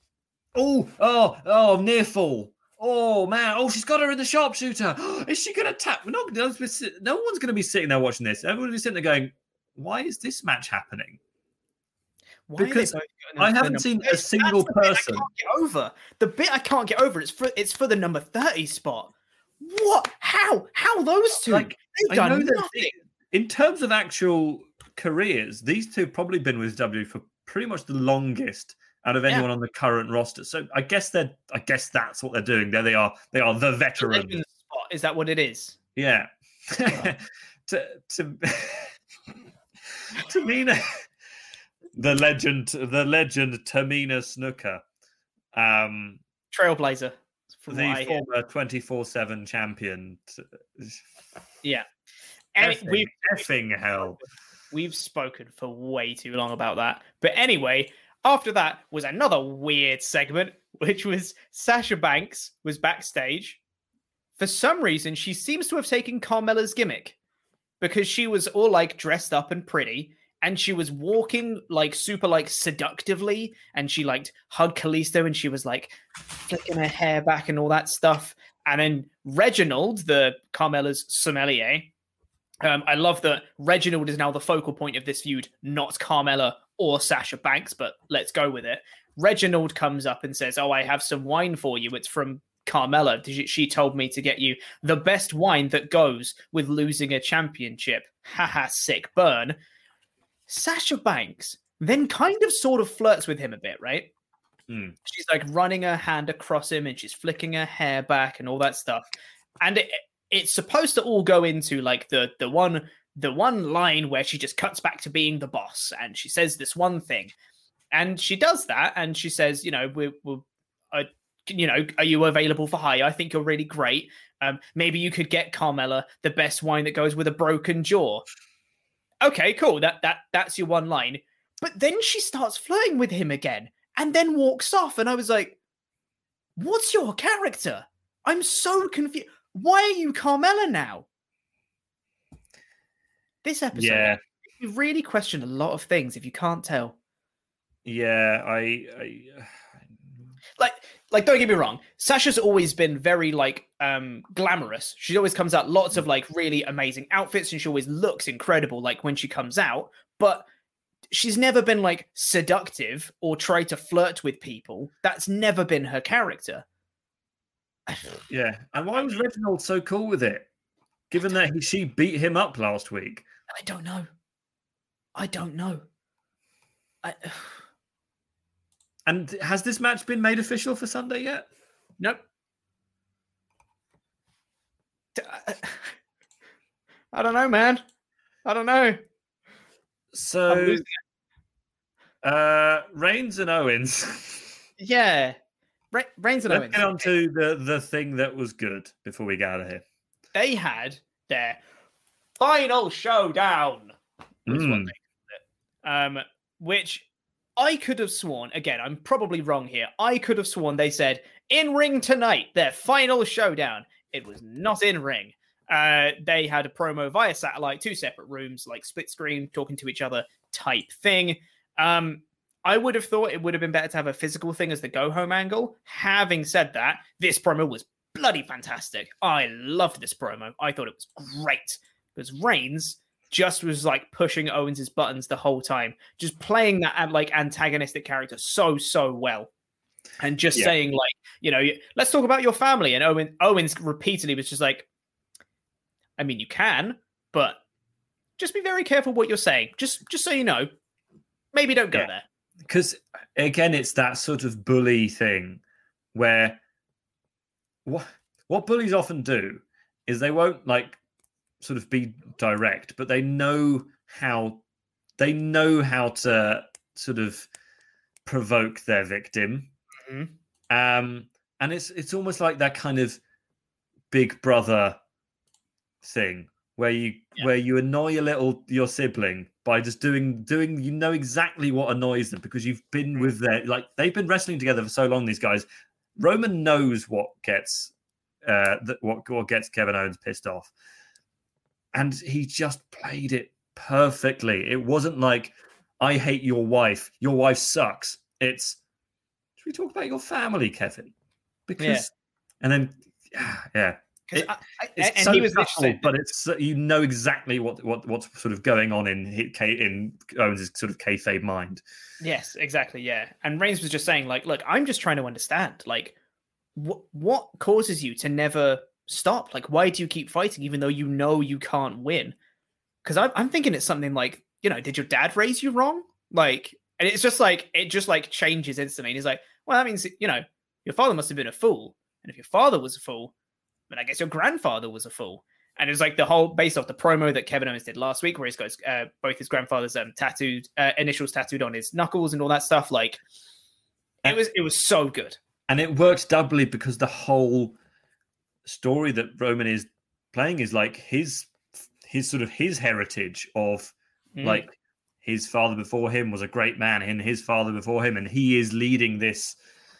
Oh, near fall. Oh man. Oh, she's got her in the sharpshooter. Is she going to tap? No one's going to be sitting there watching this. Everyone's going to be sitting there going, why is this match happening? Because I haven't seen a single person. The bit I can't get over. It's for the number 30 spot. What? How those two? They've done nothing. In terms of actual careers, these two have probably been with W for pretty much the longest out of anyone on the current roster. So I guess that's what they're doing. There they are. They are the veterans. Is that what it is? Yeah. Tamina, the legend Tamina Snuka, trailblazer, the former 24/7 champion. Yeah. Effing hell. We've spoken for way too long about that. But anyway, after that was another weird segment, which was Sasha Banks was backstage. For some reason, she seems to have taken Carmella's gimmick because she was all dressed up and pretty, and she was walking super seductively, and she hugged Kalisto, and she was flicking her hair back and all that stuff. And then Reginald, the Carmella's sommelier, I love that Reginald is now the focal point of this feud, not Carmella or Sasha Banks, but let's go with it. Reginald comes up and says, I have some wine for you. It's from Carmella. She told me to get you the best wine that goes with losing a championship. Haha, sick burn. Sasha Banks then kind of sort of flirts with him a bit, right? She's running her hand across him and she's flicking her hair back and all that stuff. And it's supposed to all go into the one line where she just cuts back to being the boss and she says this one thing, and she does that and she says, are you available for hire? I think you're really great. Maybe you could get Carmella the best wine that goes with a broken jaw. okay, cool. That's your one line. But then she starts flirting with him again and then walks off. And I was like, what's your character? I'm so confused. Why are you Carmella now? This episode, you really question a lot of things if you can't tell. Yeah, like don't get me wrong, Sasha's always been very like glamorous. She always comes out lots of like really amazing outfits and she always looks incredible like when she comes out, but she's never been like seductive or tried to flirt with people. That's never been her character. Yeah, and why was Reginald so cool with it, given that she beat him up last week? I don't know. And has this match been made official for Sunday yet? Nope. I don't know, man. I don't know. So, Reigns and Owens. Yeah. Reigns and Owens. Let's get on to the thing that was good before we get out of here. They had their final showdown. Was what they called it. Which I could have sworn, again, I'm probably wrong here. I could have sworn they said, in ring tonight, their final showdown. It was not in ring. They had a promo via satellite, 2 separate rooms, like split screen, talking to each other type thing. I would have thought it would have been better to have a physical thing as the go-home angle. Having said that, this promo was bloody fantastic. I loved this promo. I thought it was great. Because Reigns just was like pushing Owens' buttons the whole time, just playing that like antagonistic character so well. And just saying like, let's talk about your family. And Owens repeatedly was just like, I mean, you can, but just be very careful what you're saying. Just so you know, maybe don't go there. Because again, it's that sort of bully thing where what bullies often do is they won't like sort of be direct, but they know how to sort of provoke their victim. Mm-hmm. And it's almost like that kind of big brother thing where you annoy your sibling by just doing exactly what annoys them because you've been with they've been wrestling together for so long, these guys. Roman knows what gets what gets Kevin Owens pissed off. And he just played it perfectly. It wasn't like, I hate your wife sucks. It's, should we talk about your family, Kevin? Because, and then, it's and so he was subtle, but it's exactly what's sort of going on in Owens' sort of kayfabe mind. Yes, exactly, yeah. And Reigns was just saying, like, look, I'm just trying to understand, like, what causes you to never stop? Like, why do you keep fighting even though you know you can't win? Because I'm thinking it's something like, did your dad raise you wrong? Like, and it's just like, it just like changes instantly. And he's like, well, that means, your father must have been a fool. And if your father was a fool, then I guess your grandfather was a fool. And it's like the whole, based off the promo that Kevin Owens did last week, where he's got both his grandfather's initials tattooed on his knuckles and all that stuff. Like, it was so good. And it worked doubly because the whole story that Roman is playing is like his sort of his heritage of like his father before him was a great man and his father before him, and he is leading this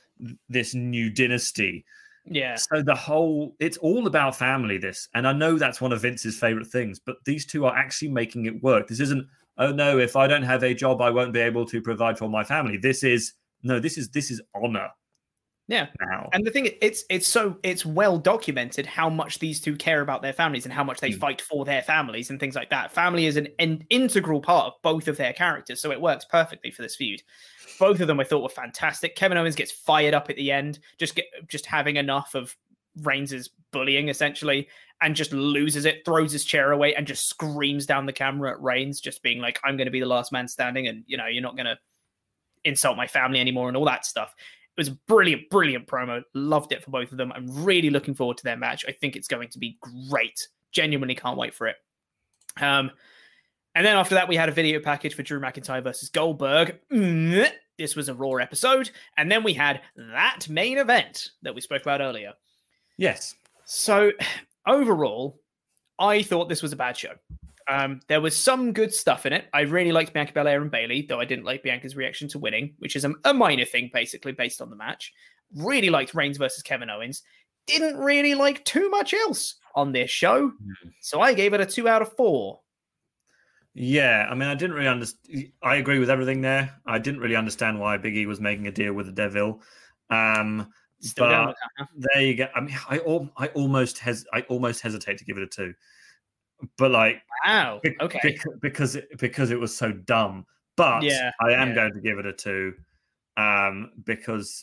new dynasty. Yeah. So it's all about family, this. And I know that's one of Vince's favorite things, but these two are actually making it work. This isn't, oh no, if I don't have a job, I won't be able to provide for my family. This is honor. Yeah. Now. And the thing, it's well documented how much these two care about their families and how much they fight for their families and things like that. Family is an integral part of both of their characters, so it works perfectly for this feud. Both of them I thought were fantastic. Kevin Owens gets fired up at the end, just having enough of Reigns' bullying essentially, and just loses it, throws his chair away, and just screams down the camera at Reigns, just being like, "I'm going to be the last man standing, and you're not going to insult my family anymore," and all that stuff. It was a brilliant promo. Loved it for both of them. I'm really looking forward to their match. I think it's going to be great. Genuinely can't wait for it. And then after that, we had a video package for Drew McIntyre versus Goldberg. This was a Raw episode. And then we had that main event that we spoke about earlier. Yes. So overall, I thought this was a bad show. There was some good stuff in it. I really liked Bianca Belair and Bayley, though I didn't like Bianca's reaction to winning, which is a minor thing, basically, based on the match. Really liked Reigns versus Kevin Owens. Didn't really like too much else on this show. So I gave it a 2 out of 4. Yeah, I mean, I didn't really understand. I agree with everything there. I didn't really understand why Big E was making a deal with the Devil. But there you go. I mean, I almost hesitate to give it a 2. But like, wow, okay, because it was so dumb. But yeah, I am going to give it a 2, because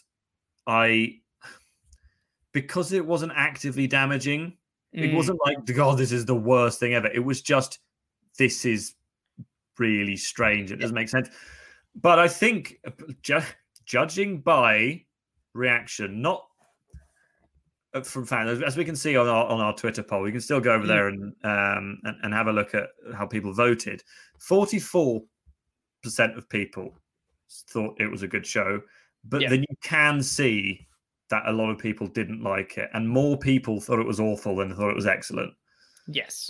it wasn't actively damaging. It wasn't like, God, this is the worst thing ever. It was just, this is really strange. It doesn't make sense. But I think judging by reaction, not from fans, as we can see on our Twitter poll, we can still go over there and have a look at how people voted. 44% of people thought it was a good show, but then you can see that a lot of people didn't like it, and more people thought it was awful than thought it was excellent. Yes.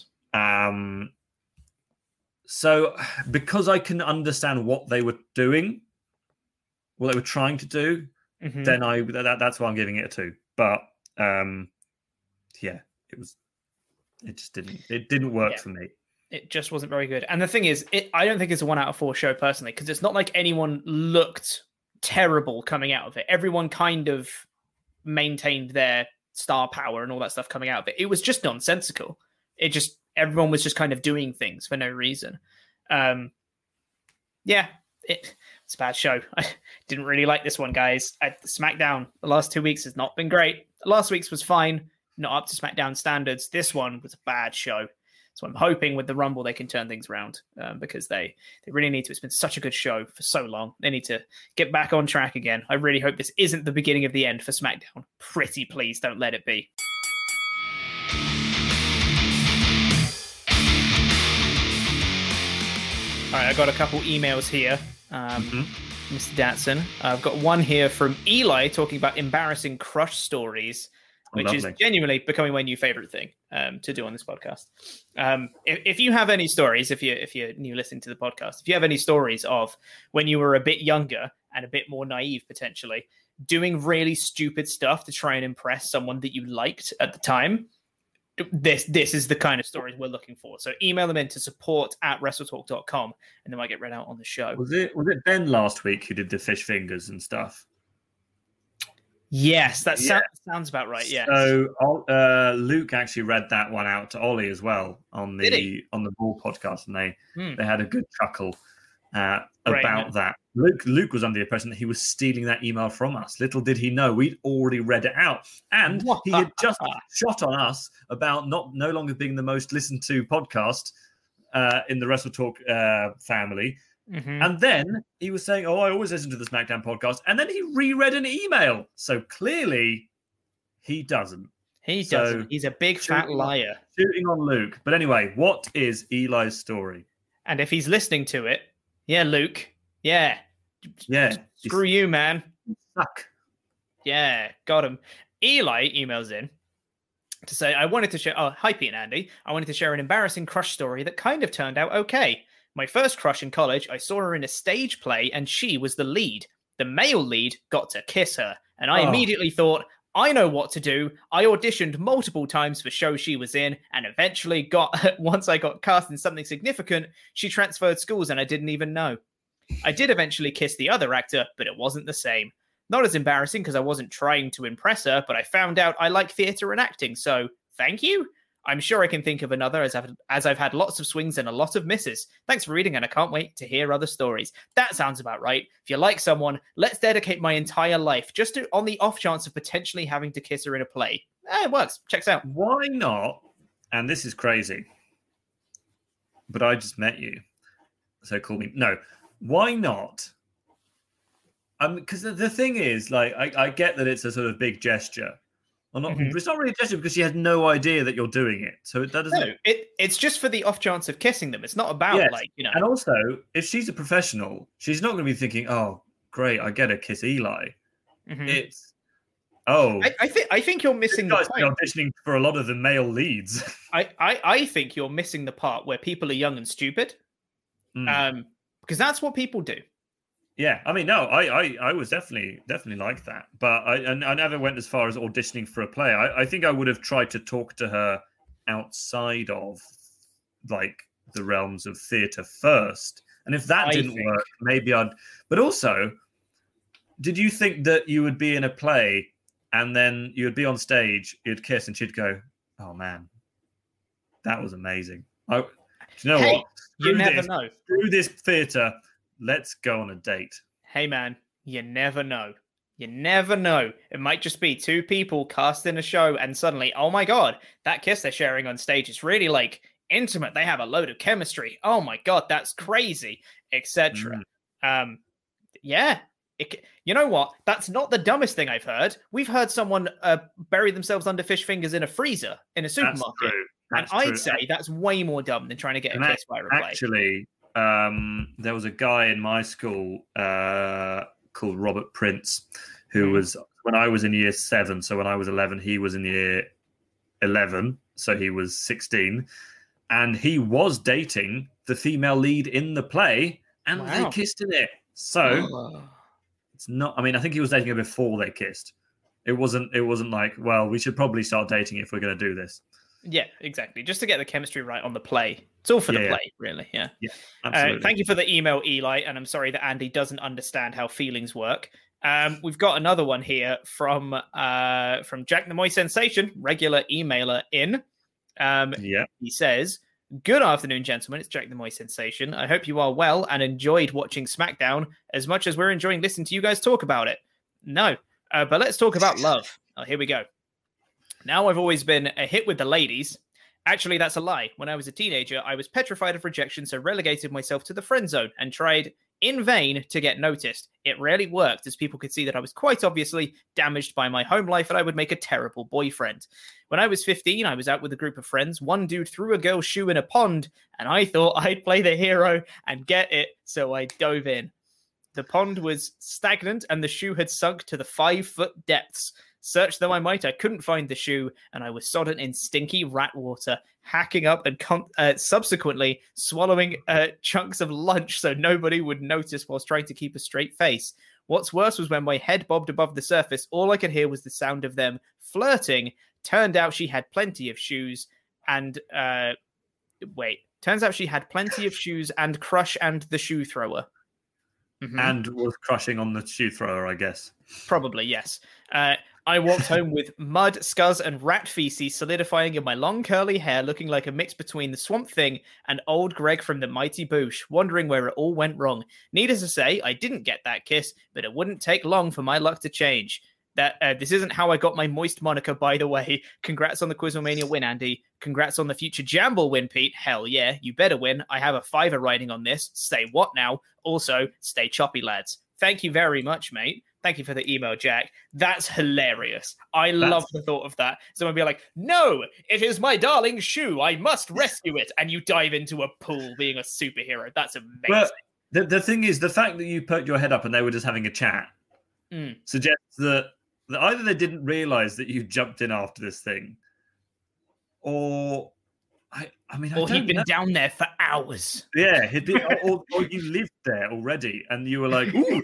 So because I can understand what they were doing, what they were trying to do, then that's why I'm giving it a 2. But it didn't work for me. It just wasn't very good. And the thing is, I don't think it's a 1 out of 4 show personally, because it's not like anyone looked terrible coming out of it. Everyone kind of maintained their star power and all that stuff coming out of it. It was just nonsensical. Everyone was just kind of doing things for no reason. It's a bad show. I didn't really like this one, guys. SmackDown, the last 2 weeks has not been great. Last week's was fine, not up to SmackDown standards. This one was a bad show. So I'm hoping with the Rumble they can turn things around, because they really need to. It's been such a good show for so long. They need to get back on track again. I really hope this isn't the beginning of the end for SmackDown. Pretty please don't let it be. All right, I got a couple emails here, Mr. Datson. I've got one here from Eli talking about embarrassing crush stories, which is genuinely becoming my new favorite thing to do on this podcast. If you have any stories, if you're new listening to the podcast, if you have any stories of when you were a bit younger and a bit more naive, potentially, doing really stupid stuff to try and impress someone that you liked at the time, this is the kind of stories we're looking for. So email them in to support@wrestletalk.com and they might get read out on the show. Was it Ben last week who did the fish fingers and stuff? Yes, that sounds about right. Yeah. So Luke actually read that one out to Ollie as well on the Ball podcast, and they had a good chuckle about that. Luke was under the impression that he was stealing that email from us. Little did he know we'd already read it out, and he had just shot on us about no longer being the most listened to podcast in the Wrestle Talk family. And then he was saying, I always listen to the SmackDown podcast. And then he reread an email. So clearly he doesn't. He doesn't. He's a big fat liar. Shooting on Luke. But anyway, what is Eli's story? And if he's listening to it, Luke. Yeah. Screw you, man. Suck. Yeah, got him. Eli emails in to say, I wanted to share... Oh, hi, Pete and Andy. I wanted to share an embarrassing crush story that kind of turned out okay. My first crush in college, I saw her in a stage play and she was the lead. The male lead got to kiss her. And I immediately thought, I know what to do. I auditioned multiple times for shows she was in and eventually once I got cast in something significant, she transferred schools and I didn't even know. I did eventually kiss the other actor, but it wasn't the same. Not as embarrassing because I wasn't trying to impress her, but I found out I like theatre and acting, so thank you. I'm sure I can think of another as I've had lots of swings and a lot of misses. Thanks for reading, and I can't wait to hear other stories. That sounds about right. If you like someone, let's dedicate my entire life just on the off chance of potentially having to kiss her in a play. It works. Checks out. Why not? And this is crazy, but I just met you, so call me. No, why not? Because the thing is, like, I get that it's a sort of big gesture. It's not really a gesture because she has no idea that you're doing it. So that doesn't. No, it's just for the off chance of kissing them. It's not about And also, if she's a professional, she's not going to be thinking, "Oh, great, I get to kiss Eli." Oh, I think you're missing the point. Auditioning for a lot of the male leads. I think you're missing the part where people are young and stupid. Because that's what people do. Yeah, I mean, no, I was definitely like that, but I never went as far as auditioning for a play. I think I would have tried to talk to her outside of like the realms of theatre first, and if that didn't work, maybe I'd. But also, did you think that you would be in a play and then you would be on stage, you'd kiss, and she'd go, "Oh man, that was amazing." Do you know what? You never know. Through this theatre, let's go on a date. Hey man, you never know. You never know. It might just be two people cast in a show and suddenly, oh my God, that kiss they're sharing on stage is really like intimate. They have a load of chemistry. Oh my God, that's crazy, etc. Yeah. You know what? That's not the dumbest thing I've heard. We've heard someone bury themselves under fish fingers in a freezer in a supermarket. And I'd say that's way more dumb than trying to get a kiss by a replay. Actually, there was a guy in my school called Robert Prince, who was, when I was in year 7, so when I was 11, he was in year 11, so he was 16, and he was dating the female lead in the play, and they kissed in it. So it's not. I mean, I think he was dating her before they kissed. It wasn't like, well, we should probably start dating if we're going to do this. Yeah, exactly. Just to get the chemistry right on the play. It's all for the play, really. Yeah. Yeah, absolutely. Thank you for the email, Eli. And I'm sorry that Andy doesn't understand how feelings work. We've got another one here from Jack the Moy Sensation, regular emailer in. He says, "Good afternoon, gentlemen. It's Jack the Moy Sensation. I hope you are well and enjoyed watching SmackDown as much as we're enjoying listening to you guys talk about it. No, but let's talk about love. Oh, here we go. Now I've always been a hit with the ladies. Actually, that's a lie. When I was a teenager, I was petrified of rejection, so relegated myself to the friend zone and tried in vain to get noticed. It rarely worked, as people could see that I was quite obviously damaged by my home life and I would make a terrible boyfriend. When I was 15, I was out with a group of friends. One dude threw a girl's shoe in a pond, and I thought I'd play the hero and get it, so I dove in. The pond was stagnant, and the shoe had sunk to the 5-foot depths. Search though I might, I couldn't find the shoe, and I was sodden in stinky rat water, hacking up and subsequently swallowing chunks of lunch so nobody would notice whilst trying to keep a straight face. What's worse was when my head bobbed above the surface, all I could hear was the sound of them flirting. Turned out she had plenty of shoes and... Turns out she had plenty of shoes and Crush and the shoe thrower. Mm-hmm. And was crushing on the shoe thrower, I guess. Probably, yes. I walked home with mud, scuzz, and rat feces solidifying in my long curly hair, looking like a mix between the Swamp Thing and old Greg from the Mighty Boosh, wondering where it all went wrong. Needless to say, I didn't get that kiss, but it wouldn't take long for my luck to change. This isn't how I got my moist moniker, by the way. Congrats on the Quizlemania win, Andy. Congrats on the future Jamble win, Pete. Hell yeah, you better win. I have a $5 riding on this. Say what now? Also, stay choppy, lads. Thank you very much, mate. Thank you for the email, Jack. That's hilarious. I love the thought of that. Someone be like, no, it is my darling shoe. I must rescue it. And you dive into a pool being a superhero. That's amazing. Well, the thing is, the fact that you poked your head up and they were just having a chat suggests that either they didn't realize that you jumped in after this thing, or or he'd been down there for hours. Yeah, he'd been, or you lived there already, and you were like, "Ooh,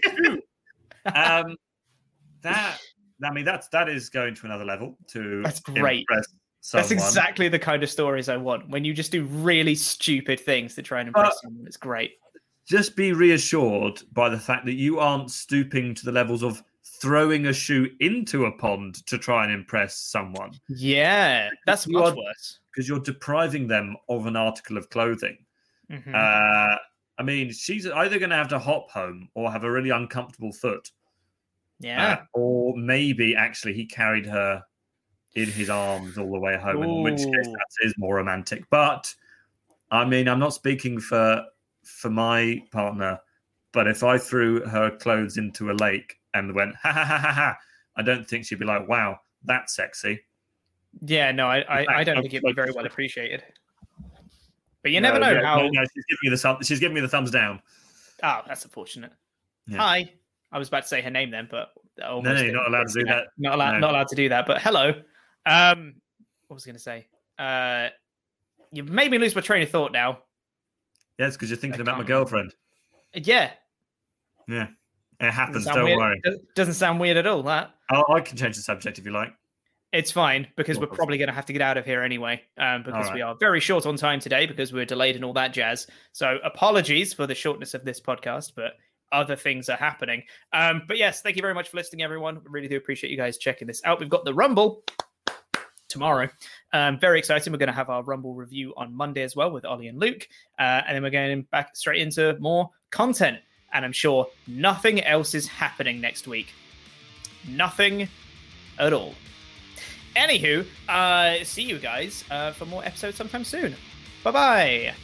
that is going to another level." That's great. That's exactly the kind of stories I want. When you just do really stupid things to try and impress someone, it's great. Just be reassured by the fact that you aren't stooping to the levels of throwing a shoe into a pond to try and impress someone. Yeah, that's much worse. Because you're depriving them of an article of clothing. Mm-hmm. I mean, she's either going to have to hop home or have a really uncomfortable foot. Yeah. Or maybe actually he carried her in his arms all the way home, in which case that is more romantic. But I mean, I'm not speaking for my partner, but if I threw her clothes into a lake and went, ha, ha, ha, ha, ha, I don't think she'd be like, wow, that's sexy. Yeah, no, I don't think it'd be very well appreciated. But you never know how... No, she's giving me the thumbs down. Oh, that's unfortunate. Yeah. Hi, I was about to say her name then, but no, you're not allowed to do that. Not allowed to do that. But hello. What was I going to say? You made me lose my train of thought now. Yes, because you're thinking about my girlfriend. Yeah. Yeah. It happens. Don't worry. Doesn't sound weird at all. That. I can change the subject if you like. It's fine because we're probably going to have to get out of here anyway because we are very short on time today because we're delayed and all that jazz. So apologies for the shortness of this podcast, but other things are happening. But yes, thank you very much for listening, everyone. We really do appreciate you guys checking this out. We've got the Rumble tomorrow. Very exciting. We're going to have our Rumble review on Monday as well with Ollie and Luke. And then we're going back straight into more content. And I'm sure nothing else is happening next week. Nothing at all. Anywho, see you guys for more episodes sometime soon. Bye-bye.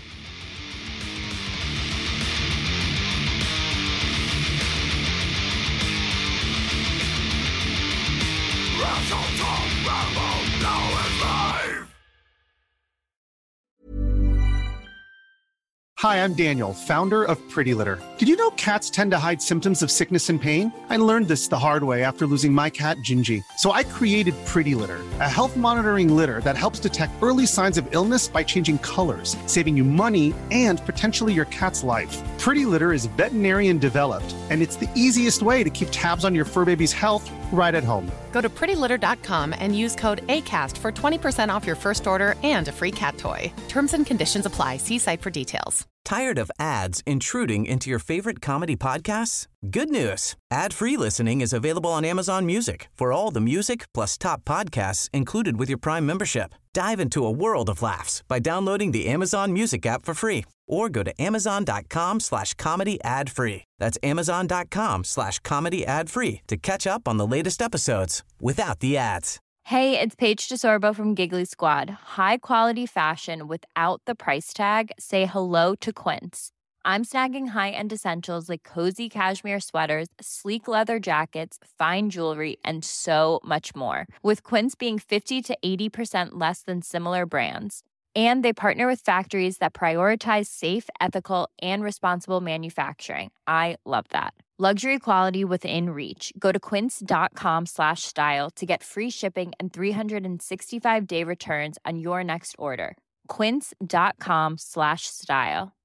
Hi, I'm Daniel, founder of Pretty Litter. Did you know cats tend to hide symptoms of sickness and pain? I learned this the hard way after losing my cat, Gingy. So I created Pretty Litter, a health monitoring litter that helps detect early signs of illness by changing colors, saving you money and potentially your cat's life. Pretty Litter is veterinarian developed, and it's the easiest way to keep tabs on your fur baby's health right at home. Go to prettylitter.com and use code ACAST for 20% off your first order and a free cat toy. Terms and conditions apply. See site for details. Tired of ads intruding into your favorite comedy podcasts? Good news. Ad-free listening is available on Amazon Music for all the music plus top podcasts included with your Prime membership. Dive into a world of laughs by downloading the Amazon Music app for free or go to amazon.com/comedy ad-free. That's amazon.com/comedy ad-free to catch up on the latest episodes without the ads. Hey, it's Paige DeSorbo from Giggly Squad. High quality fashion without the price tag. Say hello to Quince. I'm snagging high-end essentials like cozy cashmere sweaters, sleek leather jackets, fine jewelry, and so much more. With Quince being 50 to 80% less than similar brands. And they partner with factories that prioritize safe, ethical, and responsible manufacturing. I love that. Luxury quality within reach. Go to quince.com/style to get free shipping and 365-day returns on your next order. Quince.com/style.